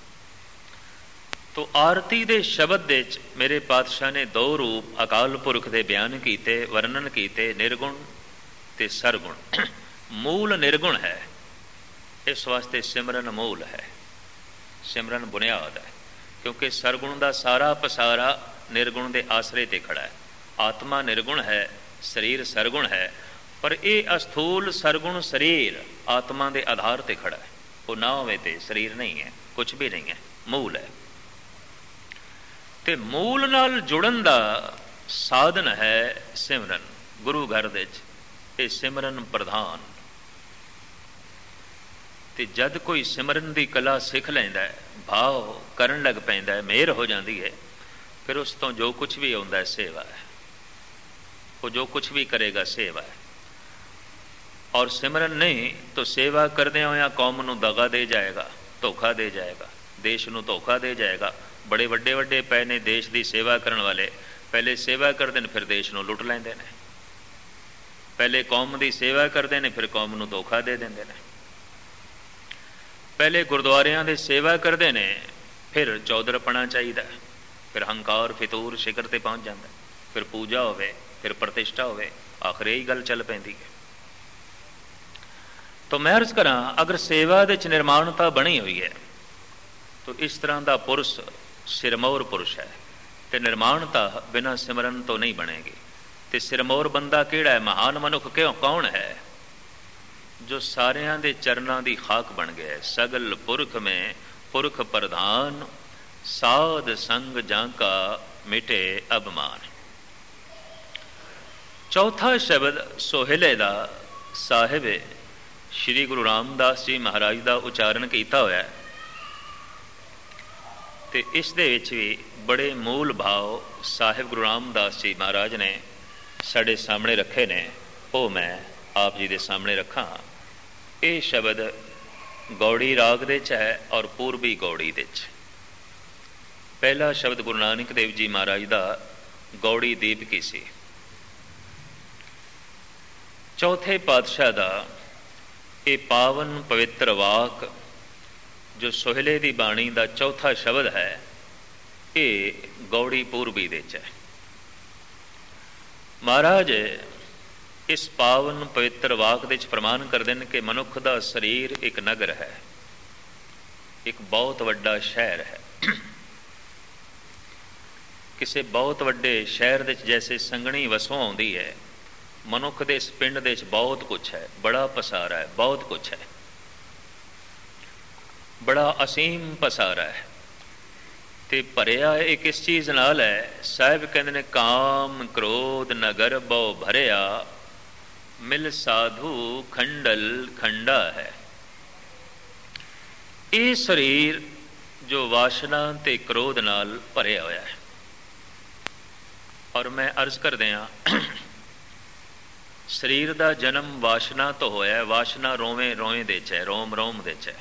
तो आरती दे शब्द दे मेरे पातशाह ने दो रूप अकाल पुरख दे बयान कीते, वर्णन कीते, निर्गुण ते सरगुण। मूल निर्गुण है, इस वास्ते सिमरन मूल है, सिमरन बुनियाद है, क्योंकि सरगुण का सारा पसारा निर्गुण के आसरे ते खड़ा है। आत्मा निर्गुण है, शरीर सरगुण है, पर यह अस्थूल सरगुण शरीर आत्मा के आधार पर खड़ा है। वो ना होवे ते शरीर नहीं है, कुछ भी नहीं है, मूल है। ते मूल नाल जुड़न का साधन है सिमरन। गुरु घर दे ये सिमरन प्रधान। ते जद कोई सिमरन की कला सिख लैंदा है, भाव करन लग पैंदा है, मेहर हो जाती है, फिर उस तो जो कुछ भी आउंदा है सेवा है। वो जो कुछ भी करेगा सेवा है। और सिमरन नहीं तो सेवा करदे होया कौम नूं दगा दे जाएगा, धोखा दे जाएगा, देश नूं धोखा दे जाएगा। बड़े वड्डे वड्डे पै ने देश की सेवा करने वाले, पहले सेवा करते हैं फिर देश नूं लुट लैंदे ने, पहले कौम की सेवा करते हैं फिर कौम नूं धोखा दे देंदे ने, पहले गुरुद्वारियां की सेवा करते हैं फिर चौधरपना चाहिए, फिर हंकार फितूर शिखर ते पहुँच जाता, फिर पूजा होवे, फिर प्रतिष्ठा होवे, आखिर यही गल चल पैंदी है। तो मैं अर्ज करा, अगर सेवा दे च निर्माणता बनी हुई है तो इस तरह का पुरुष सिरमौर पुरुष है। तो निर्माणता बिना सिमरन तो नहीं बनेगी। तो सिरमौर बंदा केड़ा है? महान मनुख क्यों कौन है? जो सारियां दे चरनां दी खाक बन गया है। सगल पुरख में पुरख प्रधान, साध संग जांका मिटे अभिमान। चौथा शब्द सोहेले दा साहिब श्री गुरु रामदास जी महाराज का उच्चारण किया होया है। तो इस दे विच भी बड़े मूल भाव साहिब गुरु रामदास जी महाराज ने साढ़े सामने रखे ने, वो मैं आप जी के सामने रखा। ये शब्द गौड़ी राग दे च है और पूर्वी गौड़ी दे च। ਪਹਿਲਾ ਸ਼ਬਦ ਗੁਰੂ ਨਾਨਕ ਦੇਵ ਜੀ ਮਹਾਰਾਜ ਦਾ ਗੌੜੀ ਦੀਪਕੀ ਸੀ। ਚੌਥੇ ਪਾਤਸ਼ਾਹ ਦਾ ਇਹ ਪਾਵਨ ਪਵਿੱਤਰ ਵਾਕ ਜੋ ਸੋਹਿਲੇ ਦੀ ਬਾਣੀ ਦਾ ਚੌਥਾ ਸ਼ਬਦ ਹੈ, ਇਹ ਗੌੜੀ ਪੂਰਬੀ ਦੇ 'ਚ ਹੈ। ਮਹਾਰਾਜ ਇਸ ਪਾਵਨ ਪਵਿੱਤਰ ਵਾਕ ਦੇ 'ਚ ਪ੍ਰਮਾਣ ਕਰਦੇ ਨੇ ਕਿ ਮਨੁੱਖ ਦਾ ਸਰੀਰ ਇੱਕ ਨਗਰ ਹੈ, ਇੱਕ ਬਹੁਤ ਵੱਡਾ ਸ਼ਹਿਰ ਹੈ। ਕਿਸੇ ਬਹੁਤ ਵੱਡੇ ਸ਼ਹਿਰ ਦੇ 'ਚ ਜੈਸੇ ਸੰਘਣੀ ਵਸੋਂ ਆਉਂਦੀ ਹੈ, ਮਨੁੱਖ ਦੇ ਇਸ ਪਿੰਡ ਦੇ 'ਚ ਬਹੁਤ ਕੁਛ ਹੈ, ਬੜਾ ਪਸਾਰਾ ਹੈ, ਬਹੁਤ ਕੁਛ ਹੈ, ਬੜਾ ਅਸੀਮ ਪਸਾਰਾ ਹੈ ਤੇ ਭਰਿਆ ਇਹ ਕਿਸ ਚੀਜ਼ ਨਾਲ ਹੈ? ਸਾਹਿਬ ਕਹਿੰਦੇ ਨੇ ਕਾਮ ਕ੍ਰੋਧ ਨਗਰ ਬਹੁ ਭਰਿਆ, ਮਿਲ ਸਾਧੂ ਖੰਡਲ ਖੰਡਾ ਹੈ। ਇਹ ਸਰੀਰ ਜੋ ਵਾਸ਼ਨਾ ਤੇ ਕ੍ਰੋਧ ਨਾਲ ਭਰਿਆ ਹੋਇਆ ਹੈ। ਔਰ ਮੈਂ ਅਰਜ਼ ਕਰਦੇ ਹਾਂ, ਸਰੀਰ ਦਾ ਜਨਮ ਵਾਸ਼ਨਾ ਤੋਂ ਹੋਇਆ। ਵਾਸ਼ਨਾ ਰੋਵੇਂ ਰੋਵੇਂ ਦੇ 'ਚ ਹੈ, ਰੋਮ ਰੋਮ ਦੇ 'ਚ ਹੈ।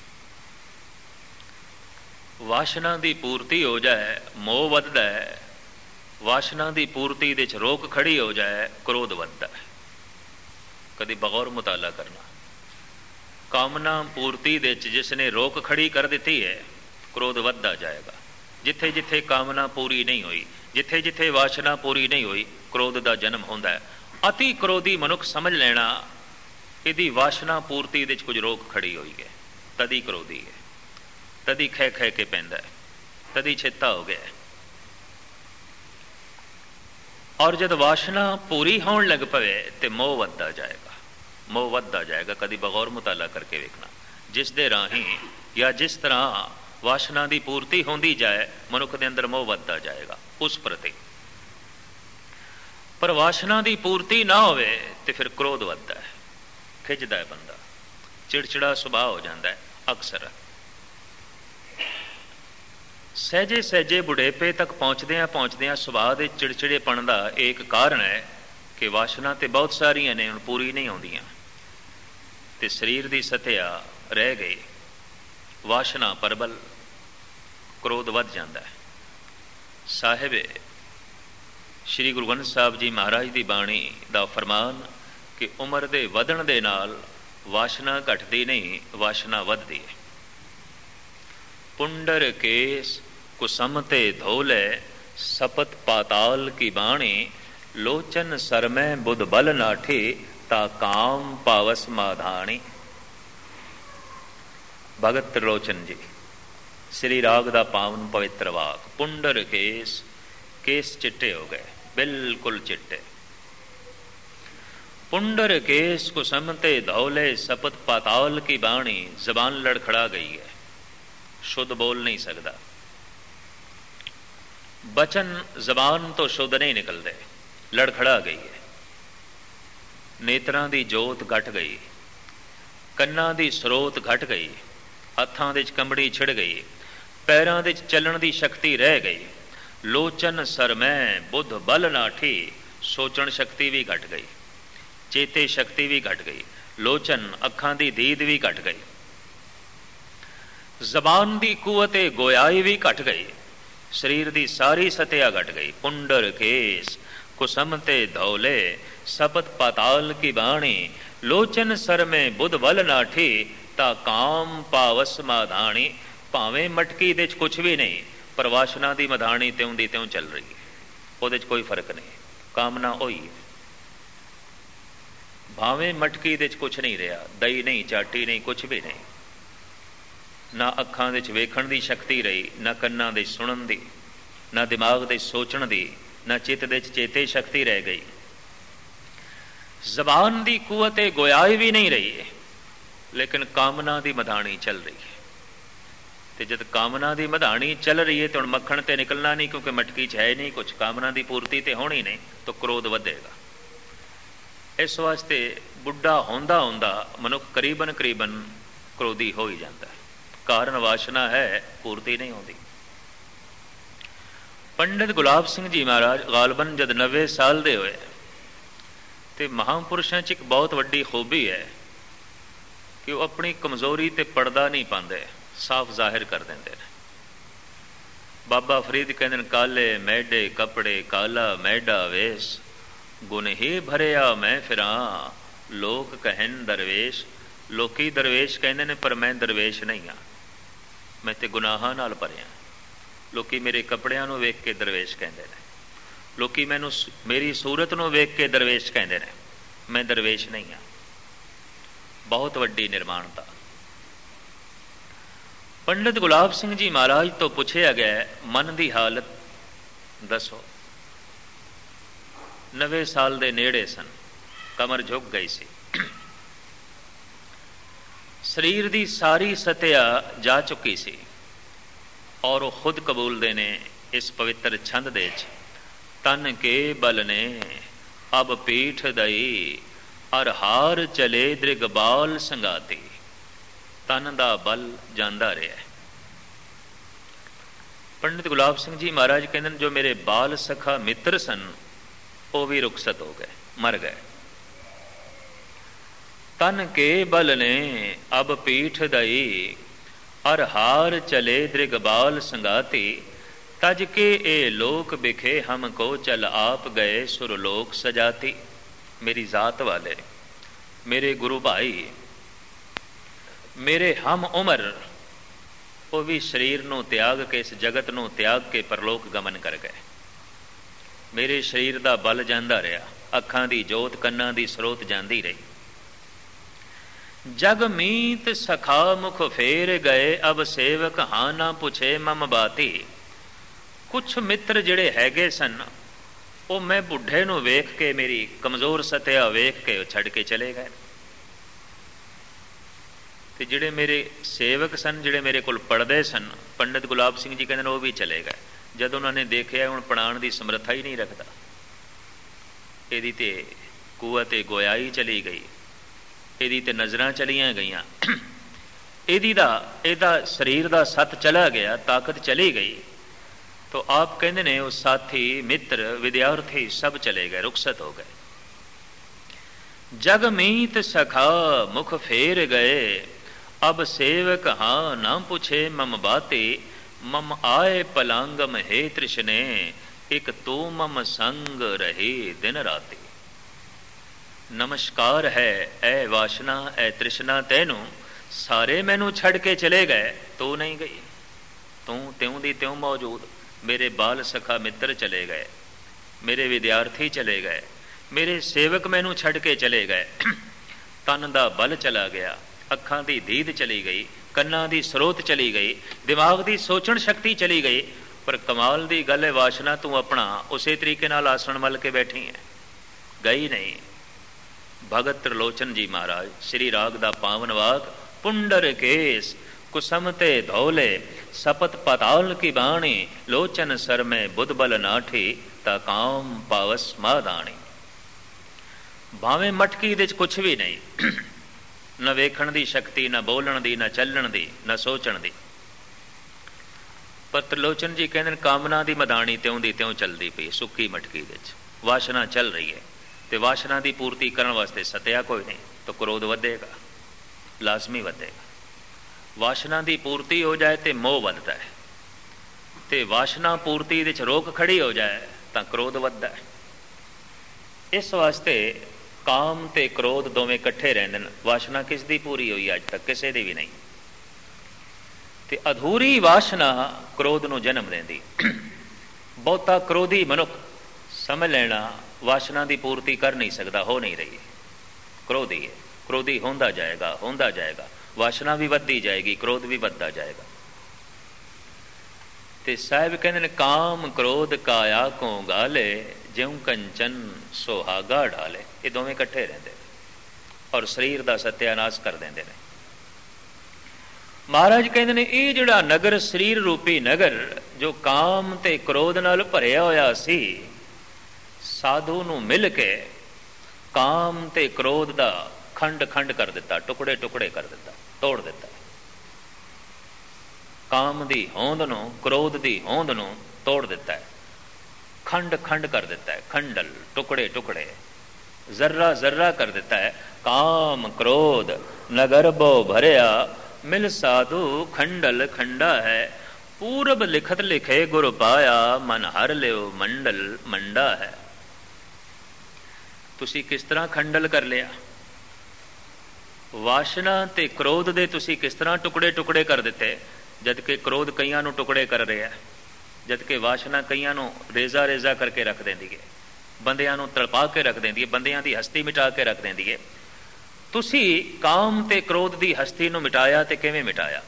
ਵਾਸ਼ਨਾ ਦੀ ਪੂਰਤੀ ਹੋ ਜਾਏ, ਮੋਹ ਵੱਧਦਾ ਹੈ। ਵਾਸ਼ਨਾ ਦੀ ਪੂਰਤੀ ਦੇ 'ਚ ਰੋਕ ਖੜੀ ਹੋ ਜਾਏ, ਕ੍ਰੋਧ ਵੱਧਦਾ ਹੈ। ਕਦੀ ਬਗੌਰ ਮੁਤਾਲਾ ਕਰਨਾ। ਕਾਮਨਾ ਪੂਰਤੀ ਦੇ 'ਚ ਜਿਸ ਨੇ ਰੋਕ ਖੜੀ ਕਰ ਦਿੱਤੀ ਹੈ, ਕ੍ਰੋਧ ਵੱਧਦਾ ਜਾਏਗਾ। ਜਿੱਥੇ ਜਿੱਥੇ ਕਾਮਨਾ ਪੂਰੀ ਨਹੀਂ ਹੋਈ, ਜਿੱਥੇ ਜਿੱਥੇ ਵਾਸ਼ਨਾ ਪੂਰੀ ਨਹੀਂ ਹੋਈ, ਕ੍ਰੋਧ ਦਾ ਜਨਮ ਹੁੰਦਾ ਹੈ। ਅਤੀ ਕ੍ਰੋਧੀ ਮਨੁੱਖ ਸਮਝ ਲੈਣਾ ਇਹਦੀ ਵਾਸ਼ਨਾ ਪੂਰਤੀ ਦੇ 'ਚ ਕੁਝ ਰੋਕ ਖੜੀ ਹੋਈ ਹੈ, ਤਦੀ ਕ੍ਰੋਧੀ ਹੈ, ਤਦੀ ਖੈ ਖੈ ਕੇ ਪੈਂਦਾ ਹੈ, ਤਦੀ ਚੇਤਾ ਹੋ ਗਿਆ। ਔਰ ਜਦ ਵਾਸ਼ਨਾ ਪੂਰੀ ਹੋਣ ਲੱਗ ਪਵੇ ਤੇ ਮੋਹ ਵੱਧਦਾ ਜਾਏਗਾ, ਮੋਹ ਵੱਧਦਾ ਜਾਏਗਾ। ਕਦੀ ਬਗੌਰ ਮੁਤਾਲਾ ਕਰਕੇ ਵੇਖਣਾ, ਜਿਸ ਦੇ ਰਾਹੀਂ ਜਾਂ ਜਿਸ ਤਰ੍ਹਾਂ ਵਾਸ਼ਨਾ ਦੀ ਪੂਰਤੀ ਹੁੰਦੀ ਜਾਏ, ਮਨੁੱਖ ਦੇ ਅੰਦਰ ਮੋਹ ਵੱਧਦਾ ਜਾਏਗਾ ਉਸ ਪ੍ਰਤੀ। ਪਰ ਵਾਸ਼ਨਾ ਦੀ ਪੂਰਤੀ ਨਾ ਹੋਵੇ ਤੇ ਫਿਰ ਕ੍ਰੋਧ ਵੱਧਦਾ ਹੈ, ਖਿੱਚਦਾ ਹੈ ਬੰਦਾ, ਚਿੜਚਿੜਾ ਸੁਭਾਅ ਹੋ ਜਾਂਦਾ ਹੈ ਅਕਸਰ। ਸਹਿਜੇ ਸਹਿਜੇ ਬੁਢੇਪੇ ਤੱਕ ਪਹੁੰਚਦਿਆਂ ਪਹੁੰਚਦਿਆਂ ਸੁਭਾਅ ਦੇ ਚਿੜਚਿੜੇਪਣ ਦਾ ਇੱਕ ਕਾਰਨ ਹੈ ਕਿ ਵਾਸ਼ਨਾ ਤੇ ਬਹੁਤ ਸਾਰੀਆਂ ਨੇ, ਹੁਣ ਪੂਰੀ ਨਹੀਂ ਆਉਂਦੀਆਂ ਤੇ ਸਰੀਰ ਦੀ ਸਤਿਆ ਰਹਿ ਗਈ। ਵਾਸ਼ਨਾ ਪ੍ਰਬਲ, ਕ੍ਰੋਧ ਵੱਧ ਜਾਂਦਾ ਹੈ। ਸਾਹਿਬ ਸ਼੍ਰੀ ਗੁਰੂ ਗ੍ਰੰਥ ਸਾਹਿਬ ਜੀ ਮਹਾਰਾਜ ਦੀ ਬਾਣੀ ਦਾ ਫਰਮਾਨ ਕਿ ਉਮਰ ਦੇ ਵਧਣ ਦੇ ਨਾਲ ਵਾਸ਼ਨਾ ਘਟਦੀ ਨਹੀਂ, ਵਾਸ਼ਨਾ ਵੱਧਦੀ ਹੈ। ਪੁੰਡਰ ਕੇਸ ਕੁਸਮ ਤੇ ਧੋਲੇ, ਸਪਤ ਪਾਤਾਲ ਕੀ ਬਾਣੀ, ਲੋਚਨ ਸਰਮੈ ਬੁੱਧ ਬਲ ਨਾਠੀ, ਤਾ ਕਾਮ ਪਾਵਸ ਮਾਧਾਣੀ। ਭਗਤ ਲੋਚਨ ਜੀ, ਸ੍ਰੀ ਰਾਗ ਦਾ ਪਾਵਨ ਪਵਿੱਤਰ ਵਾਕ। ਪੁੰਡਰ ਕੇਸ, ਕੇਸ ਚਿੱਟੇ ਹੋ ਗਏ, ਬਿਲਕੁਲ ਚਿੱਟੇ। ਪੁੰਡਰ ਕੇਸ ਕੁਸਮ ਤੇ ਧੌਲੇ, ਸਪਤ ਪਾਤਾਲ ਕੀ ਬਾਣੀ। ਜ਼ਬਾਨ ਲੜਖੜਾ ਗਈ ਹੈ, ਸ਼ੁੱਧ ਬੋਲ ਨਹੀਂ ਸਕਦਾ। ਬਚਨ ਜ਼ਬਾਨ ਤੋਂ ਸ਼ੁੱਧ ਨਹੀਂ ਨਿਕਲਦੇ, ਲੜਖੜਾ ਗਈ ਹੈ। ਨੇਤਰਾਂ ਦੀ ਜੋਤ ਘਟ ਗਈ, ਕੰਨਾਂ ਦੀ ਸਰੋਤ ਘਟ ਗਈ, ਹੱਥਾਂ ਦੇ 'ਚ ਕੰਬੜੀ ਛਿੜ ਗਈ, ਪੈਰਾਂ ਦੇ 'ਚ ਚੱਲਣ ਦੀ ਸ਼ਕਤੀ ਰਹਿ ਗਈ। ਲੋਚਨ ਸਰਮੈ ਬੁੱਧ ਬਲ ਨਾਠੀ, ਸੋਚਣ ਸ਼ਕਤੀ ਵੀ ਘਟ ਗਈ, ਚੇਤੇ ਸ਼ਕਤੀ ਵੀ ਘਟ ਗਈ। ਲੋਚਨ ਅੱਖਾਂ ਦੀ ਦੀਦ ਵੀ ਘਟ ਗਈ। ਜ਼ਬਾਨ ਦੀ ਕੁਵਤੇ ਗੋਇਆਈ ਵੀ ਘਟ ਗਈ, ਸਰੀਰ ਦੀ ਸਾਰੀ ਸਤਿਆ ਘਟ ਗਈ। ਪੁੰਡਰ ਕੇਸ ਕੁਸਮ ਤੇ ਧੌਲੇ, ਸਪਤ ਪਾਤਾਲ ਕੀ ਬਾਣੀ, ਲੋਚਨ ਸਰਮੇ ਬੁੱਧ ਬਲ ਨਾਠੀ, ਤਾ ਕਾਮ ਪਾਵਸ ਮਾਧਾਣੀ। ਭਾਵੇਂ ਮਟਕੀ ਦੇ 'ਚ ਕੁਛ ਵੀ ਨਹੀਂ, ਪਰ ਵਾਸ਼ਨਾ ਦੀ ਮਧਾਣੀ ਤਿਉਂ ਦੀ ਤਿਉਂ ਚੱਲ ਰਹੀ ਹੈ, ਉਹਦੇ 'ਚ ਕੋਈ ਫਰਕ ਨਹੀਂ। ਕਾਮਨਾ ਉਹੀ ਹੈ। ਭਾਵੇਂ ਮਟਕੀ ਦੇ 'ਚ ਕੁਛ ਨਹੀਂ ਰਿਹਾ, ਦਹੀਂ ਨਹੀਂ, ਚਾਟੀ ਨਹੀਂ, ਕੁਛ ਵੀ ਨਹੀਂ। ਨਾ ਅੱਖਾਂ ਦੇ 'ਚ ਵੇਖਣ ਦੀ ਸ਼ਕਤੀ ਰਹੀ, ਨਾ ਕੰਨਾਂ ਦੇ ਸੁਣਨ ਦੀ, ਨਾ ਦਿਮਾਗ ਦੇ ਸੋਚਣ ਦੀ, ਨਾ ਚਿੱਤ ਦੇ 'ਚ ਚੇਤੇ ਸ਼ਕਤੀ ਰਹਿ ਗਈ। ਜ਼ਬਾਨ ਦੀ ਕੁਵਤੇ ਗੋਇਆਈ ਵੀ ਨਹੀਂ ਰਹੀ ਹੈ, ਲੇਕਿਨ ਕਾਮਨਾ ਦੀ ਮਧਾਣੀ ਚੱਲ ਰਹੀ ਹੈ। ਤੇ ਜਦ ਕਾਮਨਾ ਦੀ ਮਧਾਣੀ ਚੱਲ ਰਹੀ ਹੈ ਤੇ ਹੁਣ ਮੱਖਣ ਤੇ ਨਿਕਲਣਾ ਨਹੀਂ, ਕਿਉਂਕਿ ਮਟਕੀ 'ਚ ਹੈ ਨਹੀਂ ਕੁਛ, ਕਾਮਨਾ ਦੀ ਪੂਰਤੀ ਤੇ ਹੋਣੀ ਨਹੀਂ, ਤਾਂ ਕ੍ਰੋਧ ਵਧੇਗਾ। ਇਸ ਵਾਸਤੇ ਬੁੱਢਾ ਹੁੰਦਾ ਹੁੰਦਾ ਮਨੁੱਖ ਕਰੀਬਨ ਕਰੀਬਨ ਕ੍ਰੋਧੀ ਹੋ ਹੀ ਜਾਂਦਾ ਹੈ। ਕਾਰਨ ਵਾਸ਼ਨਾ ਹੈ, ਪੂਰਤੀ ਨਹੀਂ ਹੁੰਦੀ। ਪੰਡਿਤ ਗੁਲਾਬ ਸਿੰਘ ਜੀ ਮਹਾਰਾਜ ਗਾਲਬਨ ਜਦ ਨੱਵੇ ਸਾਲ ਦੇ ਹੋਏ ਤੇ ਮਹਾਂਪੁਰਸ਼ਾਂ 'ਚ ਇੱਕ ਬਹੁਤ ਵੱਡੀ ਖੂਬੀ ਹੈ ਕਿ ਉਹ ਆਪਣੀ ਕਮਜ਼ੋਰੀ ਤੇ ਪਰਦਾ ਨਹੀਂ ਪਾਉਂਦੇ, ਸਾਫ਼ ਜ਼ਾਹਿਰ ਕਰ ਦਿੰਦੇ ਨੇ। ਬਾਬਾ ਫਰੀਦ ਕਹਿੰਦੇ ਨੇ ਕਾਲੇ ਮੈਡੇ ਕੱਪੜੇ ਕਾਲਾ ਮੈਡਾ ਵੇਸ, ਗੁਨਹੀ ਭਰਿਆ ਮੈਂ ਫਿਰਾਂ ਲੋਕ ਕਹਿਣ ਦਰਵੇਸ਼। ਲੋਕੀ ਦਰਵੇਸ਼ ਕਹਿੰਦੇ ਨੇ ਪਰ ਮੈਂ ਦਰਵੇਸ਼ ਨਹੀਂ ਹਾਂ, ਮੈਂ ਤੇ ਗੁਨਾਹਾਂ ਨਾਲ ਭਰਿਆ। ਲੋਕੀ ਮੇਰੇ ਕੱਪੜਿਆਂ ਨੂੰ ਵੇਖ ਕੇ ਦਰਵੇਸ਼ ਕਹਿੰਦੇ ਨੇ, ਲੋਕੀ ਮੈਨੂੰ ਮੇਰੀ ਸੂਰਤ ਨੂੰ ਵੇਖ ਕੇ ਦਰਵੇਸ਼ ਕਹਿੰਦੇ ਨੇ, ਮੈਂ ਦਰਵੇਸ਼ ਨਹੀਂ ਹਾਂ। ਬਹੁਤ ਵੱਡੀ ਨਿਰਮਾਣਤਾ। ਪੰਡਿਤ ਗੁਲਾਬ ਸਿੰਘ ਜੀ ਮਹਾਰਾਜ ਤੋਂ ਪੁੱਛਿਆ ਗਿਆ ਮਨ ਦੀ ਹਾਲਤ ਦੱਸੋ। ਨਵੇਂ ਸਾਲ ਦੇ ਨੇੜੇ ਸਨ, ਕਮਰ ਝੁਕ ਗਈ ਸੀ, ਸਰੀਰ ਦੀ ਸਾਰੀ ਸਤਿਆ ਜਾ ਚੁੱਕੀ ਸੀ। ਔਰ ਉਹ ਖੁਦ ਕਬੂਲਦੇ ਨੇ ਇਸ ਪਵਿੱਤਰ ਛੰਦ ਦੇ ਵਿੱਚ, ਤਨ ਕੇ ਬਲ ਨੇ ਅਬ ਪੀਠ ਦਈ ਅਰ ਹਾਰ ਚਲੇ ਦ੍ਰਿਗਬਾਲ ਸੰਗਾਤੀ। ਤਨ ਦਾ ਬਲ ਜਾਂਦਾ ਰਿਹਾ। ਪੰਡਿਤ ਗੁਲਾਬ ਸਿੰਘ ਜੀ ਮਹਾਰਾਜ ਕਹਿੰਦੇ ਨੇ ਜੋ ਮੇਰੇ ਬਾਲ ਸਖਾ ਮਿੱਤਰ ਸਨ ਉਹ ਵੀ ਰੁਖਸਤ ਹੋ ਗਏ, ਮਰ ਗਏ। ਤਨ ਕੇ ਬਲ ਨੇ ਅਬ ਪੀਠ ਦਈ ਅਰ ਹਾਰ ਚਲੇ ਦ੍ਰਿਗਬਾਲ ਸੰਗਾਤੀ। ਤਜ ਕੇ ਇਹ ਲੋਕ ਬਿਖੇ ਹਮ ਕੋ ਚਲ ਆਪ ਗਏ ਸੁਰਲੋਕ ਸਜਾਤੀ। ਮੇਰੀ ਜ਼ਾਤ ਵਾਲੇ, ਮੇਰੇ ਗੁਰੂ ਭਾਈ, ਮੇਰੇ ਹਮ ਉਮਰ, ਉਹ ਵੀ ਸਰੀਰ ਨੂੰ ਤਿਆਗ ਕੇ, ਇਸ ਜਗਤ ਨੂੰ ਤਿਆਗ ਕੇ ਪਰਲੋਕ ਗਮਨ ਕਰ ਗਏ। ਮੇਰੇ ਸਰੀਰ ਦਾ ਬਲ ਜਾਂਦਾ ਰਿਹਾ, ਅੱਖਾਂ ਦੀ ਜੋਤ, ਕੰਨਾਂ ਦੀ ਸਰੋਤ ਜਾਂਦੀ ਰਹੀ। ਜਗ ਮੀਤ ਸਖਾ ਮੁਖ ਫੇਰ ਗਏ ਅਬ ਸੇਵਕ ਹਾਂ ਨਾ ਪੁੱਛੇ ਮਮ ਬਾਤੀ। ਕੁਛ ਮਿੱਤਰ ਜਿਹੜੇ ਹੈਗੇ ਸਨ ਉਹ ਮੈਂ ਬੁੱਢੇ ਨੂੰ ਵੇਖ ਕੇ, ਮੇਰੀ ਕਮਜ਼ੋਰ ਸਤਿਆ ਵੇਖ ਕੇ ਛੱਡ ਕੇ ਚਲੇ ਗਏ। ਤੇ ਜਿਹੜੇ ਮੇਰੇ ਸੇਵਕ ਸਨ, ਜਿਹੜੇ ਮੇਰੇ ਕੋਲ ਪੜ੍ਹਦੇ ਸਨ, ਪੰਡਿਤ ਗੁਲਾਬ ਸਿੰਘ ਜੀ ਕਹਿੰਦੇ ਨੇ ਉਹ ਵੀ ਚਲੇ ਗਏ। ਜਦ ਉਹਨਾਂ ਨੇ ਦੇਖਿਆ ਹੁਣ ਪੜਾਉਣ ਦੀ ਸਮਰੱਥਾ ਹੀ ਨਹੀਂ ਰੱਖਦਾ, ਇਹਦੀ ਤੇ ਕੂਵਤ ਗੋਇਆਈ ਚਲੀ ਗਈ, ਇਹਦੀ ਤੇ ਨਜ਼ਰਾਂ ਚਲੀਆਂ ਗਈਆਂ, ਇਹਦੀ ਦਾ ਇਹਦਾ ਸਰੀਰ ਦਾ ਸੱਤ ਚਲਾ ਗਿਆ, ਤਾਕਤ ਚਲੀ ਗਈ। ਤੋ ਆਪ ਕਹਿੰਦੇ ਨੇ ਉਹ ਸਾਥੀ, ਮਿੱਤਰ, ਵਿਦਿਆਰਥੀ ਸਭ ਚਲੇ ਗਏ, ਰੁਖਸਤ ਹੋ ਗਏ। ਜਗ ਮੀਤ ਸਖਾ ਮੁਖ ਫੇਰ ਗਏ ਅਬ ਸੇਵਕ ਹਾਂ ਨਾ ਪੁੱਛੇ ਮਮ ਬਾਤੀ। ਮਮ ਆਏ ਪਲਾਂਗਮ ਹੈ ਤ੍ਰਿਸ਼ਨੇ ਇਕ ਤੂੰ ਮਮ ਸੰਗ ਰਹੇ ਦਿਨ ਰਾਤੀ। ਨਮਸਕਾਰ ਹੈ ਐ ਵਾਸ਼ਨਾ ਐ ਤ੍ਰਿਸ਼ਨਾ ਤੈਨੂੰ, ਸਾਰੇ ਮੈਨੂੰ ਛੱਡ ਕੇ ਚਲੇ ਗਏ, ਤੂੰ ਨਹੀਂ ਗਈ। ਤੂੰ ਤਿਉਂ ਦੀ ਤਿਉਂ ਮੌਜੂਦ। ਮੇਰੇ ਬਾਲ ਸਖਾ ਮਿੱਤਰ ਚਲੇ ਗਏ, ਮੇਰੇ ਵਿਦਿਆਰਥੀ ਚਲੇ ਗਏ, ਮੇਰੇ ਸੇਵਕ ਮੈਨੂੰ ਛੱਡ ਕੇ ਚਲੇ ਗਏ। ਤਨ ਦਾ ਬਲ ਚਲਾ ਗਿਆ, ਅੱਖਾਂ ਦੀ ਦੀਦ ਚਲੀ ਗਈ, ਕੰਨਾਂ ਦੀ ਸਰੋਤ ਚਲੀ ਗਈ, ਦਿਮਾਗ ਦੀ ਸੋਚਣ ਸ਼ਕਤੀ ਚਲੀ ਗਈ। ਪਰ ਕਮਾਲ ਦੀ ਗੱਲ ਹੈ, ਵਾਸ਼ਨਾ ਤੂੰ ਆਪਣਾ ਉਸੇ ਤਰੀਕੇ ਨਾਲ ਆਸਣ ਮਲ ਕੇ ਬੈਠੀ ਹੈ, ਗਈ ਨਹੀਂ। ਭਗਤ ਤ੍ਰਿਲੋਚਨ ਜੀ ਮਹਾਰਾਜ, ਸ੍ਰੀ ਰਾਗ ਦਾ ਪਾਵਨ ਵਾਕ, ਪੁੰਡਰ ਕੇਸ ਕੁਸਮ ਤੇ ਧੌਲੇ ਸਪਤ ਪਤਾਲ ਕੀ ਬਾਣੀ। ਲੋਚਨ ਸਰ ਮੈਂ ਬੁੱਧ ਬਲ ਨਾਠੀ ਤਾ ਕਾਮ ਪਾਵਸ ਮਾਦਾਣੀ। ਭਾਵੇਂ ਮਟਕੀ ਦੇ ਚ ਕੁਛ ਵੀ ਨਹੀਂ, ਨਾ ਵੇਖਣ ਦੀ ਸ਼ਕਤੀ, ਨਾ ਬੋਲਣ ਦੀ, ਨਾ ਚੱਲਣ ਦੀ, ਨਾ ਸੋਚਣ ਦੀ। ਪਰ ਤ੍ਰਿਲੋਚਨ ਜੀ ਕਹਿੰਦੇ ਨੇ ਕਾਮਨਾ ਦੀ ਮਦਾਣੀ ਤਿਉਂ ਦੀ ਤਿਉਂ ਚੱਲਦੀ ਪਈ, ਸੁੱਕੀ ਮਟਕੀ ਵਿੱਚ ਵਾਸ਼ਨਾ ਚੱਲ ਰਹੀ ਹੈ। ਤੇ ਵਾਸ਼ਨਾ ਦੀ ਪੂਰਤੀ ਕਰਨ ਵਾਸਤੇ ਸਤਿਆ ਕੋਈ ਨਹੀਂ, ਤਾਂ ਕ੍ਰੋਧ ਵਧੇਗਾ, ਲਾਜ਼ਮੀ ਵਧੇਗਾ। ਵਾਸ਼ਨਾ ਦੀ ਪੂਰਤੀ ਹੋ ਜਾਏ ਤੇ ਮੋਹ ਵੱਧਦਾ ਹੈ, ਤੇ ਵਾਸ਼ਨਾ ਪੂਰਤੀ ਵਿੱਚ ਰੋਕ ਖੜੀ ਹੋ ਜਾਏ ਤਾਂ ਕ੍ਰੋਧ ਵੱਧਦਾ ਹੈ। ਇਸ ਵਾਸਤੇ ਕਾਮ ਤੇ ਕ੍ਰੋਧ ਦੋਵੇਂ ਇਕੱਠੇ ਰਹਿੰਦੇ ਨੇ। ਵਾਸ਼ਨਾ ਕਿਸ ਦੀ ਪੂਰੀ ਹੋਈ ਅੱਜ ਤੱਕ? ਕਿਸੇ ਦੀ ਵੀ ਨਹੀਂ। ਤੇ ਅਧੂਰੀ ਵਾਸ਼ਨਾ ਕ੍ਰੋਧ ਨੂੰ ਜਨਮ ਦਿੰਦੀ। ਬਹੁਤਾ ਕ੍ਰੋਧੀ ਮਨੁੱਖ ਸਮਝ ਲੈਣਾ ਵਾਸ਼ਨਾ ਦੀ ਪੂਰਤੀ ਕਰ ਨਹੀਂ ਸਕਦਾ, ਹੋ ਨਹੀਂ ਰਹੀ, ਕ੍ਰੋਧੀ ਹੈ। ਕ੍ਰੋਧੀ ਹੁੰਦਾ ਜਾਏਗਾ, ਹੁੰਦਾ ਜਾਏਗਾ, ਵਾਸ਼ਨਾ ਵੀ ਵੱਧਦੀ ਜਾਏਗੀ, ਕ੍ਰੋਧ ਵੀ ਵੱਧਦਾ ਜਾਏਗਾ। ਤੇ ਸਾਹਿਬ ਕਹਿੰਦੇ ਨੇ ਕਾਮ ਕ੍ਰੋਧ ਕਾਇਆ ਕੋ ਗਾਲੇ ਜਿਉ ਕੰਚਨ ਸੁਹਾਗਾ ਢਾਲੇ। ਇਹ ਦੋਵੇਂ ਇਕੱਠੇ ਰਹਿੰਦੇ ਔਰ ਸਰੀਰ ਦਾ ਸਤਿਆਨਾਸ਼ ਕਰ ਦਿੰਦੇ ਨੇ। ਮਹਾਰਾਜ ਕਹਿੰਦੇ ਨੇ ਇਹ ਜਿਹੜਾ ਨਗਰ, ਸਰੀਰ ਰੂਪੀ ਨਗਰ, ਜੋ ਕਾਮ ਤੇ ਕ੍ਰੋਧ ਨਾਲ ਭਰਿਆ ਹੋਇਆ ਸੀ, ਸਾਧੂ ਨੂੰ ਮਿਲ ਕੇ ਕਾਮ ਤੇ ਕ੍ਰੋਧ ਦਾ ਖੰਡ ਖੰਡ ਕਰ ਦਿੱਤਾ, ਟੁਕੜੇ ਟੁਕੜੇ ਕਰ ਦਿੱਤਾ, ਤੋੜ ਦਿੱਤਾ। ਕਾਮ ਦੀ ਹੋਂਦ ਨੂੰ, ਕ੍ਰੋਧ ਦੀ ਹੋਂਦ ਨੂੰ ਤੋੜ ਦਿੱਤਾ ਹੈ, ਖੰਡ ਖੰਡ ਕਰ ਦਿੱਤਾ ਹੈ, ਖੰਡਲ, ਟੁਕੜੇ ਟੁਕੜੇ, ਜ਼ਰਰਾ ਜ਼ਰਰਾ ਕਰ ਦਿੱਤਾ ਹੈ। ਕਾਮ ਕ੍ਰੋਧ ਨਗਰ ਬੋ ਭਰਿਆ ਮਿਲ ਸਾਧੂ ਖੰਡਲ ਖੰਡਾ ਹੈ। ਪੂਰਬ ਲਿਖਤ ਲਿਖੇ ਗੁਰ ਪਾਇਆ, ਮਨ ਹਰ ਲਿਓ ਮੰਡਲ ਮੰਡਾ ਹੈ। ਤੁਸੀਂ ਕਿਸ ਤਰ੍ਹਾਂ ਖੰਡਲ ਕਰ ਲਿਆ? ਵਾਸ਼ਨਾ ਤੇ ਕ੍ਰੋਧ ਦੇ ਤੁਸੀਂ ਕਿਸ ਤਰ੍ਹਾਂ ਟੁਕੜੇ ਟੁਕੜੇ ਕਰ ਦਿੱਤੇ? ਜਦ ਕਿ ਕ੍ਰੋਧ ਕਈਆਂ ਨੂੰ ਟੁਕੜੇ ਕਰ ਰਿਹਾ, ਜਦ ਕਿ ਵਾਸ਼ਨਾ ਕਈਆਂ ਨੂੰ ਰੇਜ਼ਾ ਰੇਜ਼ਾ ਕਰਕੇ ਰੱਖ ਦਿੰਦੀ ਹੈ, ਬੰਦਿਆਂ ਨੂੰ ਤੜਪਾ ਕੇ ਰੱਖ ਦਿੰਦੀ ਹੈ, ਬੰਦਿਆਂ ਦੀ ਹਸਤੀ ਮਿਟਾ ਕੇ ਰੱਖ ਦਿੰਦੀ ਹੈ। ਤੁਸੀਂ ਕਾਮ ਤੇ ਕ੍ਰੋਧ ਦੀ ਹਸਤੀ ਨੂੰ ਮਿਟਾਇਆ ਤੇ ਕਿਵੇਂ ਮਿਟਾਇਆ?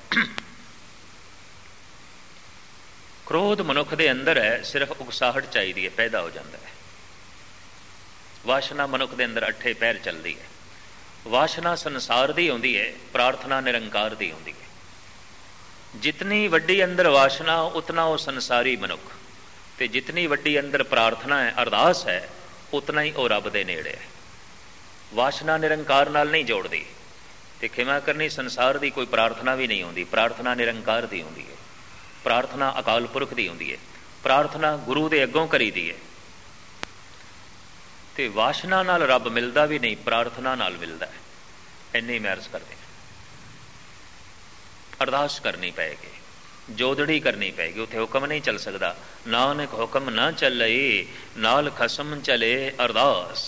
ਕ੍ਰੋਧ ਮਨੁੱਖ ਦੇ ਅੰਦਰ ਹੈ, ਸਿਰਫ ਉਕਸਾਹਟ ਚਾਹੀਦੀ ਹੈ, ਪੈਦਾ ਹੋ ਜਾਂਦਾ ਹੈ। ਵਾਸ਼ਨਾ ਮਨੁੱਖ ਦੇ ਅੰਦਰ ਅੱਠੇ ਪੈਰ ਚੱਲਦੀ ਹੈ। ਵਾਸ਼ਨਾ ਸੰਸਾਰ ਦੀ ਹੁੰਦੀ ਹੈ, ਪ੍ਰਾਰਥਨਾ ਨਿਰੰਕਾਰ ਦੀ ਹੁੰਦੀ ਹੈ। ਜਿਤਨੀ ਵੱਡੀ ਅੰਦਰ ਵਾਸ਼ਨਾ ਉਤਨਾ ਉਹ ਸੰਸਾਰੀ ਮਨੁੱਖ, ਤੇ ਜਿਤਨੀ ਵੱਡੀ ਅੰਦਰ ਪ੍ਰਾਰਥਨਾ ਹੈ, ਅਰਦਾਸ ਹੈ, ਉਤਨਾ ਹੀ ਉਹ ਰੱਬ ਦੇ ਨੇੜੇ ਹੈ। ਵਾਸ਼ਨਾ ਨਿਰੰਕਾਰ ਨਾਲ ਨਹੀਂ ਜੋੜਦੀ, ਤੇ ਖਿਮਾ ਕਰਨੀ ਸੰਸਾਰ ਦੀ ਕੋਈ ਪ੍ਰਾਰਥਨਾ ਵੀ ਨਹੀਂ ਹੁੰਦੀ। ਪ੍ਰਾਰਥਨਾ ਨਿਰੰਕਾਰ ਦੀ ਹੁੰਦੀ ਹੈ, ਪ੍ਰਾਰਥਨਾ ਅਕਾਲ ਪੁਰਖ ਦੀ ਹੁੰਦੀ ਹੈ, ਪ੍ਰਾਰਥਨਾ ਗੁਰੂ ਦੇ ਅੱਗੋਂ ਕਰੀਦੀ ਹੈ। ਤੇ ਵਾਸ਼ਨਾ ਨਾਲ ਰੱਬ ਮਿਲਦਾ ਵੀ ਨਹੀਂ, ਪ੍ਰਾਰਥਨਾ ਨਾਲ ਮਿਲਦਾ ਹੈ। ਇੰਨੀ ਮੈਂ ਅਰਜ਼ ਕਰਦੇ ਹਾਂ। ਅਰਦਾਸ ਕਰਨੀ ਪਏਗੀ, ਜੋਦੜੀ ਕਰਨੀ ਪਏਗੀ, ਉੱਥੇ ਹੁਕਮ ਨਹੀਂ ਚੱਲ ਸਕਦਾ। ਨਾਨਕ ਹੁਕਮ ਨਾ ਚੱਲੇ, ਨਾਲ ਖਸਮ ਚਲੇ ਅਰਦਾਸ।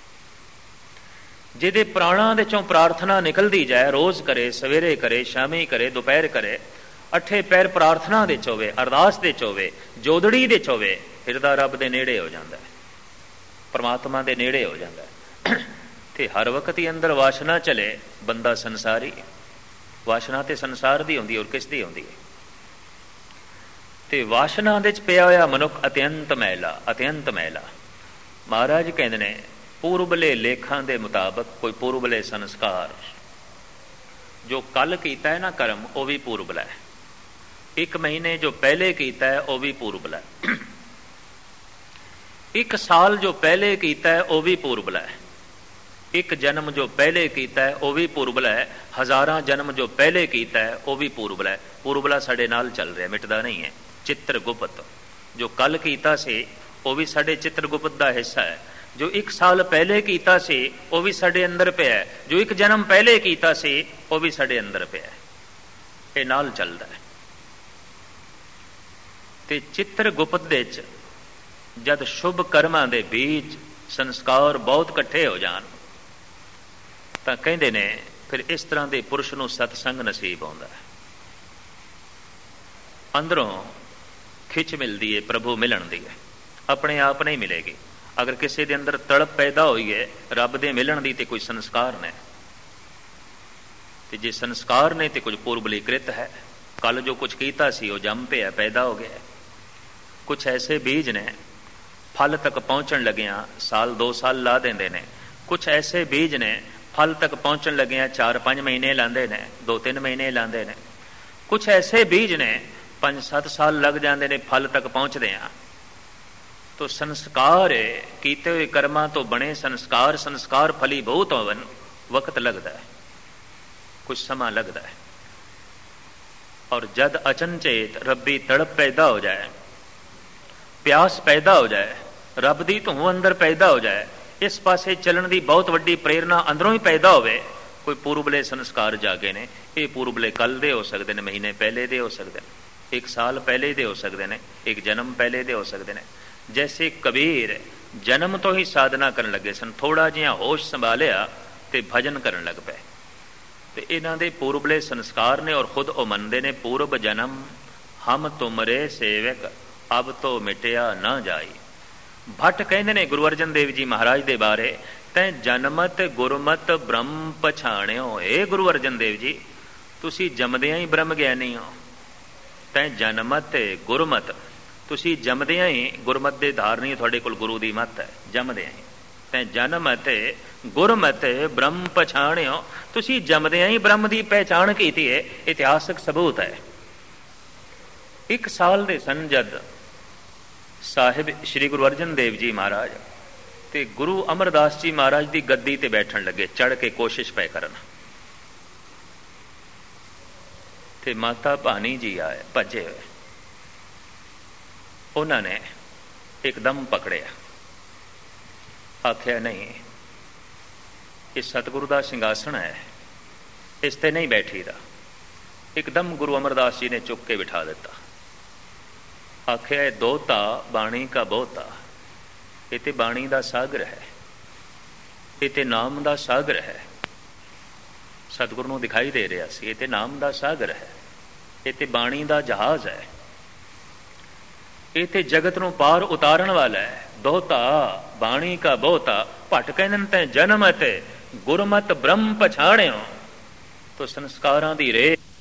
ਜਿਹਦੇ ਪ੍ਰਾਣਾਂ ਦੇ ਚੋਂ ਪ੍ਰਾਰਥਨਾ ਨਿਕਲਦੀ ਜਾਏ, ਰੋਜ਼ ਕਰੇ, ਸਵੇਰੇ ਕਰੇ, ਸ਼ਾਮੀ ਕਰੇ, ਦੁਪਹਿਰ ਕਰੇ, ਅੱਠੇ ਪੈਰ ਪ੍ਰਾਰਥਨਾ ਦੇ ਚੋਵੇ, ਅਰਦਾਸ ਦੇ ਚੋਵੇ, ਜੋਦੜੀ ਦੇ ਚੋਵੇ, ਹਿਰਦਾ ਰੱਬ ਦੇ ਨੇੜੇ ਹੋ ਜਾਂਦਾ ਹੈ, ਪਰਮਾਤਮਾ ਦੇ ਨੇੜੇ ਹੋ ਜਾਂਦਾ ਹੈ। ਤੇ ਹਰ ਵਕਤ ਹੀ ਅੰਦਰ ਵਾਸ਼ਨਾ ਚਲੇ, ਬੰਦਾ ਸੰਸਾਰੀ। ਵਾਸ਼ਨਾ ਤੇ ਸੰਸਾਰ ਦੀ ਹੁੰਦੀ, ਔਰ ਕਿਸ ਦੀ ਹੁੰਦੀ ਹੈ? ਤੇ ਵਾਸ਼ਨਾ ਦੇ ਚ ਪਿਆ ਹੋਇਆ ਮਨੁੱਖ ਅਤਿਅੰਤ ਮੈਲਾ, ਅਤਿਅੰਤ ਮੈਲਾ। ਮਹਾਰਾਜ ਕਹਿੰਦੇ ਨੇ ਪੂਰਬਲੇ ਲੇਖਾਂ ਦੇ ਮੁਤਾਬਕ ਕੋਈ ਪੂਰਬਲੇ ਸੰਸਕਾਰ, ਜੋ ਕੱਲ ਕੀਤਾ ਹੈ ਨਾ ਕਰਮ, ਉਹ ਵੀ ਪੂਰਬਲਾ ਹੈ। ਇੱਕ ਮਹੀਨੇ ਜੋ ਪਹਿਲੇ ਕੀਤਾ ਹੈ ਉਹ ਵੀ ਪੂਰਬਲਾ ਹੈ। ਇੱਕ ਸਾਲ ਜੋ ਪਹਿਲੇ ਕੀਤਾ ਹੈ ਉਹ ਵੀ ਪੂਰਬਲਾ ਹੈ। ਇੱਕ ਜਨਮ ਜੋ ਪਹਿਲੇ ਕੀਤਾ ਹੈ ਉਹ ਵੀ ਪੂਰਬਲਾ ਹੈ। ਹਜ਼ਾਰਾਂ ਜਨਮ ਜੋ ਪਹਿਲੇ ਕੀਤਾ ਹੈ ਉਹ ਵੀ ਪੂਰਬਲਾ ਹੈ। ਪੂਰਬਲਾ ਸਾਡੇ ਨਾਲ ਚੱਲ ਰਿਹਾ, ਮਿਟਦਾ ਨਹੀਂ ਹੈ। ਚਿੱਤਰਗੁਪਤ ਜੋ ਕੱਲ ਕੀਤਾ ਸੀ ਉਹ ਵੀ ਸਾਡੇ ਚਿੱਤਰਗੁਪਤ ਦਾ ਹਿੱਸਾ ਹੈ। ਜੋ ਇੱਕ ਸਾਲ ਪਹਿਲੇ ਕੀਤਾ ਸੀ ਉਹ ਵੀ ਸਾਡੇ ਅੰਦਰ ਪਿਆ ਹੈ। ਜੋ ਇੱਕ ਜਨਮ ਪਹਿਲੇ ਕੀਤਾ ਸੀ ਉਹ ਵੀ ਸਾਡੇ ਅੰਦਰ ਪਿਆ ਹੈ। ਇਹ ਨਾਲ ਚੱਲਦਾ ਹੈ। ਤੇ ਚਿੱਤਰਗੁਪਤ ਦੇ ਚ ਜਦ ਸ਼ੁਭ ਕਰਮਾਂ ਦੇ ਬੀਜ ਸੰਸਕਾਰ ਬਹੁਤ ਇਕੱਠੇ ਹੋ ਜਾਣ ਤਾਂ ਕਹਿੰਦੇ ਨੇ ਫਿਰ ਇਸ ਤਰ੍ਹਾਂ ਦੇ ਪੁਰਸ਼ ਨੂੰ ਸਤਸੰਗ ਨਸੀਬ ਆਉਂਦਾ ਹੈ। ਅੰਦਰੋਂ ਖਿੱਚ ਮਿਲਦੀ ਹੈ ਪ੍ਰਭੂ ਮਿਲਣ ਦੀ ਹੈ, ਆਪਣੇ ਆਪ ਨਹੀਂ ਮਿਲੇਗੀ। ਅਗਰ ਕਿਸੇ ਦੇ ਅੰਦਰ ਤੜਪ ਪੈਦਾ ਹੋਈ ਹੈ ਰੱਬ ਦੇ ਮਿਲਣ ਦੀ, ਤੇ ਕੋਈ ਸੰਸਕਾਰ ਨੇ, ਤੇ ਜੇ ਸੰਸਕਾਰ ਨੇ ਤੇ ਕੁਝ ਪੂਰਬਲੀ ਕ੍ਰਿਤ ਹੈ। ਕੱਲ ਜੋ ਕੁਝ ਕੀਤਾ ਸੀ ਉਹ ਜੰਮ ਪਿਆ, ਪੈਦਾ ਹੋ ਗਿਆ। ਕੁਛ ਐਸੇ ਬੀਜ ਨੇ ਫਲ ਤੱਕ ਪਹੁੰਚਣ ਲੱਗਿਆਂ ਸਾਲ ਦੋ ਸਾਲ ਲਾ ਦਿੰਦੇ ਨੇ। ਕੁਛ ਐਸੇ ਬੀਜ ਨੇ ਫਲ ਤੱਕ ਪਹੁੰਚਣ ਲੱਗਿਆਂ ਚਾਰ ਪੰਜ ਮਹੀਨੇ ਲਾਉਂਦੇ ਨੇ, ਦੋ ਤਿੰਨ ਮਹੀਨੇ ਲਾਉਂਦੇ ਨੇ। ਕੁਛ ਐਸੇ ਬੀਜ ਨੇ ਪੰਜ ਸੱਤ ਸਾਲ ਲੱਗ ਜਾਂਦੇ ਨੇ ਫਲ ਤੱਕ ਪਹੁੰਚਦੇ ਆ। ਤੋ ਸੰਸਕਾਰ ਹੈ, ਕੀਤੇ ਹੋਏ ਕਰਮਾਂ ਤੋਂ ਬਣੇ ਸੰਸਕਾਰ, ਸੰਸਕਾਰ ਫਲੀ ਬਹੁਤ ਹੋਵਨ, ਵਕਤ ਲੱਗਦਾ ਹੈ, ਕੁਛ ਸਮਾਂ ਲੱਗਦਾ ਹੈ। ਔਰ ਜਦ ਅਚਨਚੇਤ ਰੱਬੀ ਤੜਪ ਪੈਦਾ ਹੋ ਜਾਏ, ਪਿਆਸ ਪੈਦਾ ਹੋ ਜਾਏ, ਰੱਬ ਦੀ ਧੂੰ ਅੰਦਰ ਪੈਦਾ ਹੋ ਜਾਏ, ਇਸ ਪਾਸੇ ਚੱਲਣ ਦੀ ਬਹੁਤ ਵੱਡੀ ਪ੍ਰੇਰਨਾ ਅੰਦਰੋਂ ਹੀ ਪੈਦਾ ਹੋਵੇ, ਕੋਈ ਪੂਰਬਲੇ ਸੰਸਕਾਰ ਜਾਗੇ ਨੇ। ਇਹ ਪੂਰਬਲੇ ਕੱਲ ਦੇ ਹੋ ਸਕਦੇ ਨੇ, ਮਹੀਨੇ ਪਹਿਲੇ ਦੇ ਹੋ ਸਕਦੇ ਨੇ, ਇੱਕ ਸਾਲ ਪਹਿਲੇ ਦੇ ਹੋ ਸਕਦੇ ਨੇ, ਇੱਕ ਜਨਮ ਪਹਿਲੇ ਦੇ ਹੋ ਸਕਦੇ ਨੇ। ਜੈਸੇ ਕਬੀਰ ਜਨਮ ਤੋਂ ਹੀ ਸਾਧਨਾ ਕਰਨ ਲੱਗੇ ਸਨ, ਥੋੜਾ ਜਿਹਾ ਹੋਸ਼ ਸੰਭਾਲਿਆ ਤੇ ਭਜਨ ਕਰਨ ਲੱਗ ਪਏ। ਤੇ ਇਹਨਾਂ ਦੇ ਪੂਰਬਲੇ ਸੰਸਕਾਰ ਨੇ, ਔਰ ਖੁਦ ਉਹ ਮੰਨਦੇ ਨੇ ਪੂਰਬ ਜਨਮ ਹਮ ਤੁਮਰੇ ਸੇਵਕ ਅਬ ਤੋਂ ਮਿਟਿਆ ਨਾ ਜਾਈ। ਭੱਟ ਕਹਿੰਦੇ ਨੇ ਗੁਰੂ ਅਰਜਨ ਦੇਵ ਜੀ ਮਹਾਰਾਜ ਦੇ ਬਾਰੇ, ਤੈਂ ਜਨਮਤ ਗੁਰਮਤ ਬ੍ਰਹਮ ਪਛਾਣਿਓ। ਇਹ ਗੁਰੂ ਅਰਜਨ ਦੇਵ ਜੀ ਤੁਸੀਂ ਜੰਮਦਿਆਂ ਹੀ ਬ੍ਰਹਮ ਗਿਆਨੀ ਹੋ। ਤੈਂ ਜਨਮਤ ਗੁਰਮਤ, ਤੁਸੀਂ ਜੰਮਦਿਆਂ ਹੀ ਗੁਰਮਤ ਦੇ ਧਾਰਨੀ, ਤੁਹਾਡੇ ਕੋਲ ਗੁਰੂ ਦੀ ਮੱਤ ਹੈ ਜੰਮਦਿਆਂ ਹੀ। ਤੈਂ ਜਨਮ ਅਤੇ ਗੁਰਮਤ ਬ੍ਰਹਮ ਪਛਾਣਿਓ, ਤੁਸੀਂ ਜੰਮਦਿਆਂ ਹੀ ਬ੍ਰਹਮ ਦੀ ਪਹਿਚਾਣ ਕੀਤੀ ਹੈ। ਇਤਿਹਾਸਕ ਸਬੂਤ ਹੈ। ਇੱਕ ਸਾਲ ਦੇ ਸਨ ਜਦ ਸਾਹਿਬ ਸ਼੍ਰੀ ਗੁਰੂ ਅਰਜਨ ਦੇਵ ਜੀ ਮਹਾਰਾਜ ਤੇ ਗੁਰੂ ਅਮਰਦਾਸ ਜੀ ਮਹਾਰਾਜ ਦੀ ਗੱਦੀ ਤੇ ਬੈਠਣ ਲੱਗੇ, ਚੜ੍ਹ ਕੇ ਕੋਸ਼ਿਸ਼ ਪੈ ਕਰਨ। ਤੇ ਮਾਤਾ ਭਾਨੀ ਜੀ ਆਏ ਭੱਜੇ ਹੋਏ, ਉਹਨਾਂ ਨੇ ਇੱਕਦਮ ਪਕੜਿਆ, ਆਖਿਆ ਨਹੀਂ ਇਹ ਸਤਿਗੁਰੂ ਦਾ ਸਿੰਘਾਸਣ ਹੈ, ਇਸ ਤੇ ਨਹੀਂ ਬੈਠੀਦਾ। ਇੱਕਦਮ ਗੁਰੂ ਅਮਰਦਾਸ ਜੀ ਨੇ ਚੁੱਕ ਕੇ ਬਿਠਾ ਦਿੱਤਾ। ਆਖਿਆ ਦੋਤਾ ਬਾਣੀ ਕਾ ਬਹੁਤਾ। ਇਹ ਤੇ ਬਾਣੀ ਦਾ ਸਾਗਰ ਹੈ, ਇਹ ਤੇ ਨਾਮ ਦਾ ਸਾਗਰ ਹੈ। ਸਤਿਗੁਰੂ ਨੂੰ ਦਿਖਾਈ ਦੇ ਰਿਹਾ ਸੀ ਇਹ ਤੇ ਨਾਮ ਦਾ ਸਾਗਰ ਹੈ, ਇਹ ਤੇ ਬਾਣੀ ਦਾ ਜਹਾਜ਼ ਹੈ, ਇਹ ਤੇ ਜਗਤ ਨੂੰ ਪਾਰ ਉਤਾਰਨ ਵਾਲਾ ਹੈ। ਦੋਤਾ ਬਾਣੀ ਕਾ ਬਹੁਤਾ ਭਟਕਨ ਤੈ ਜਨਮ ਤੇ ਗੁਰਮਤਿ ਬ੍ਰਹਮ ਪਛਾਣਿਓ। ਤੋ ਸੰਸਕਾਰਾਂ ਦੀ ਰੇ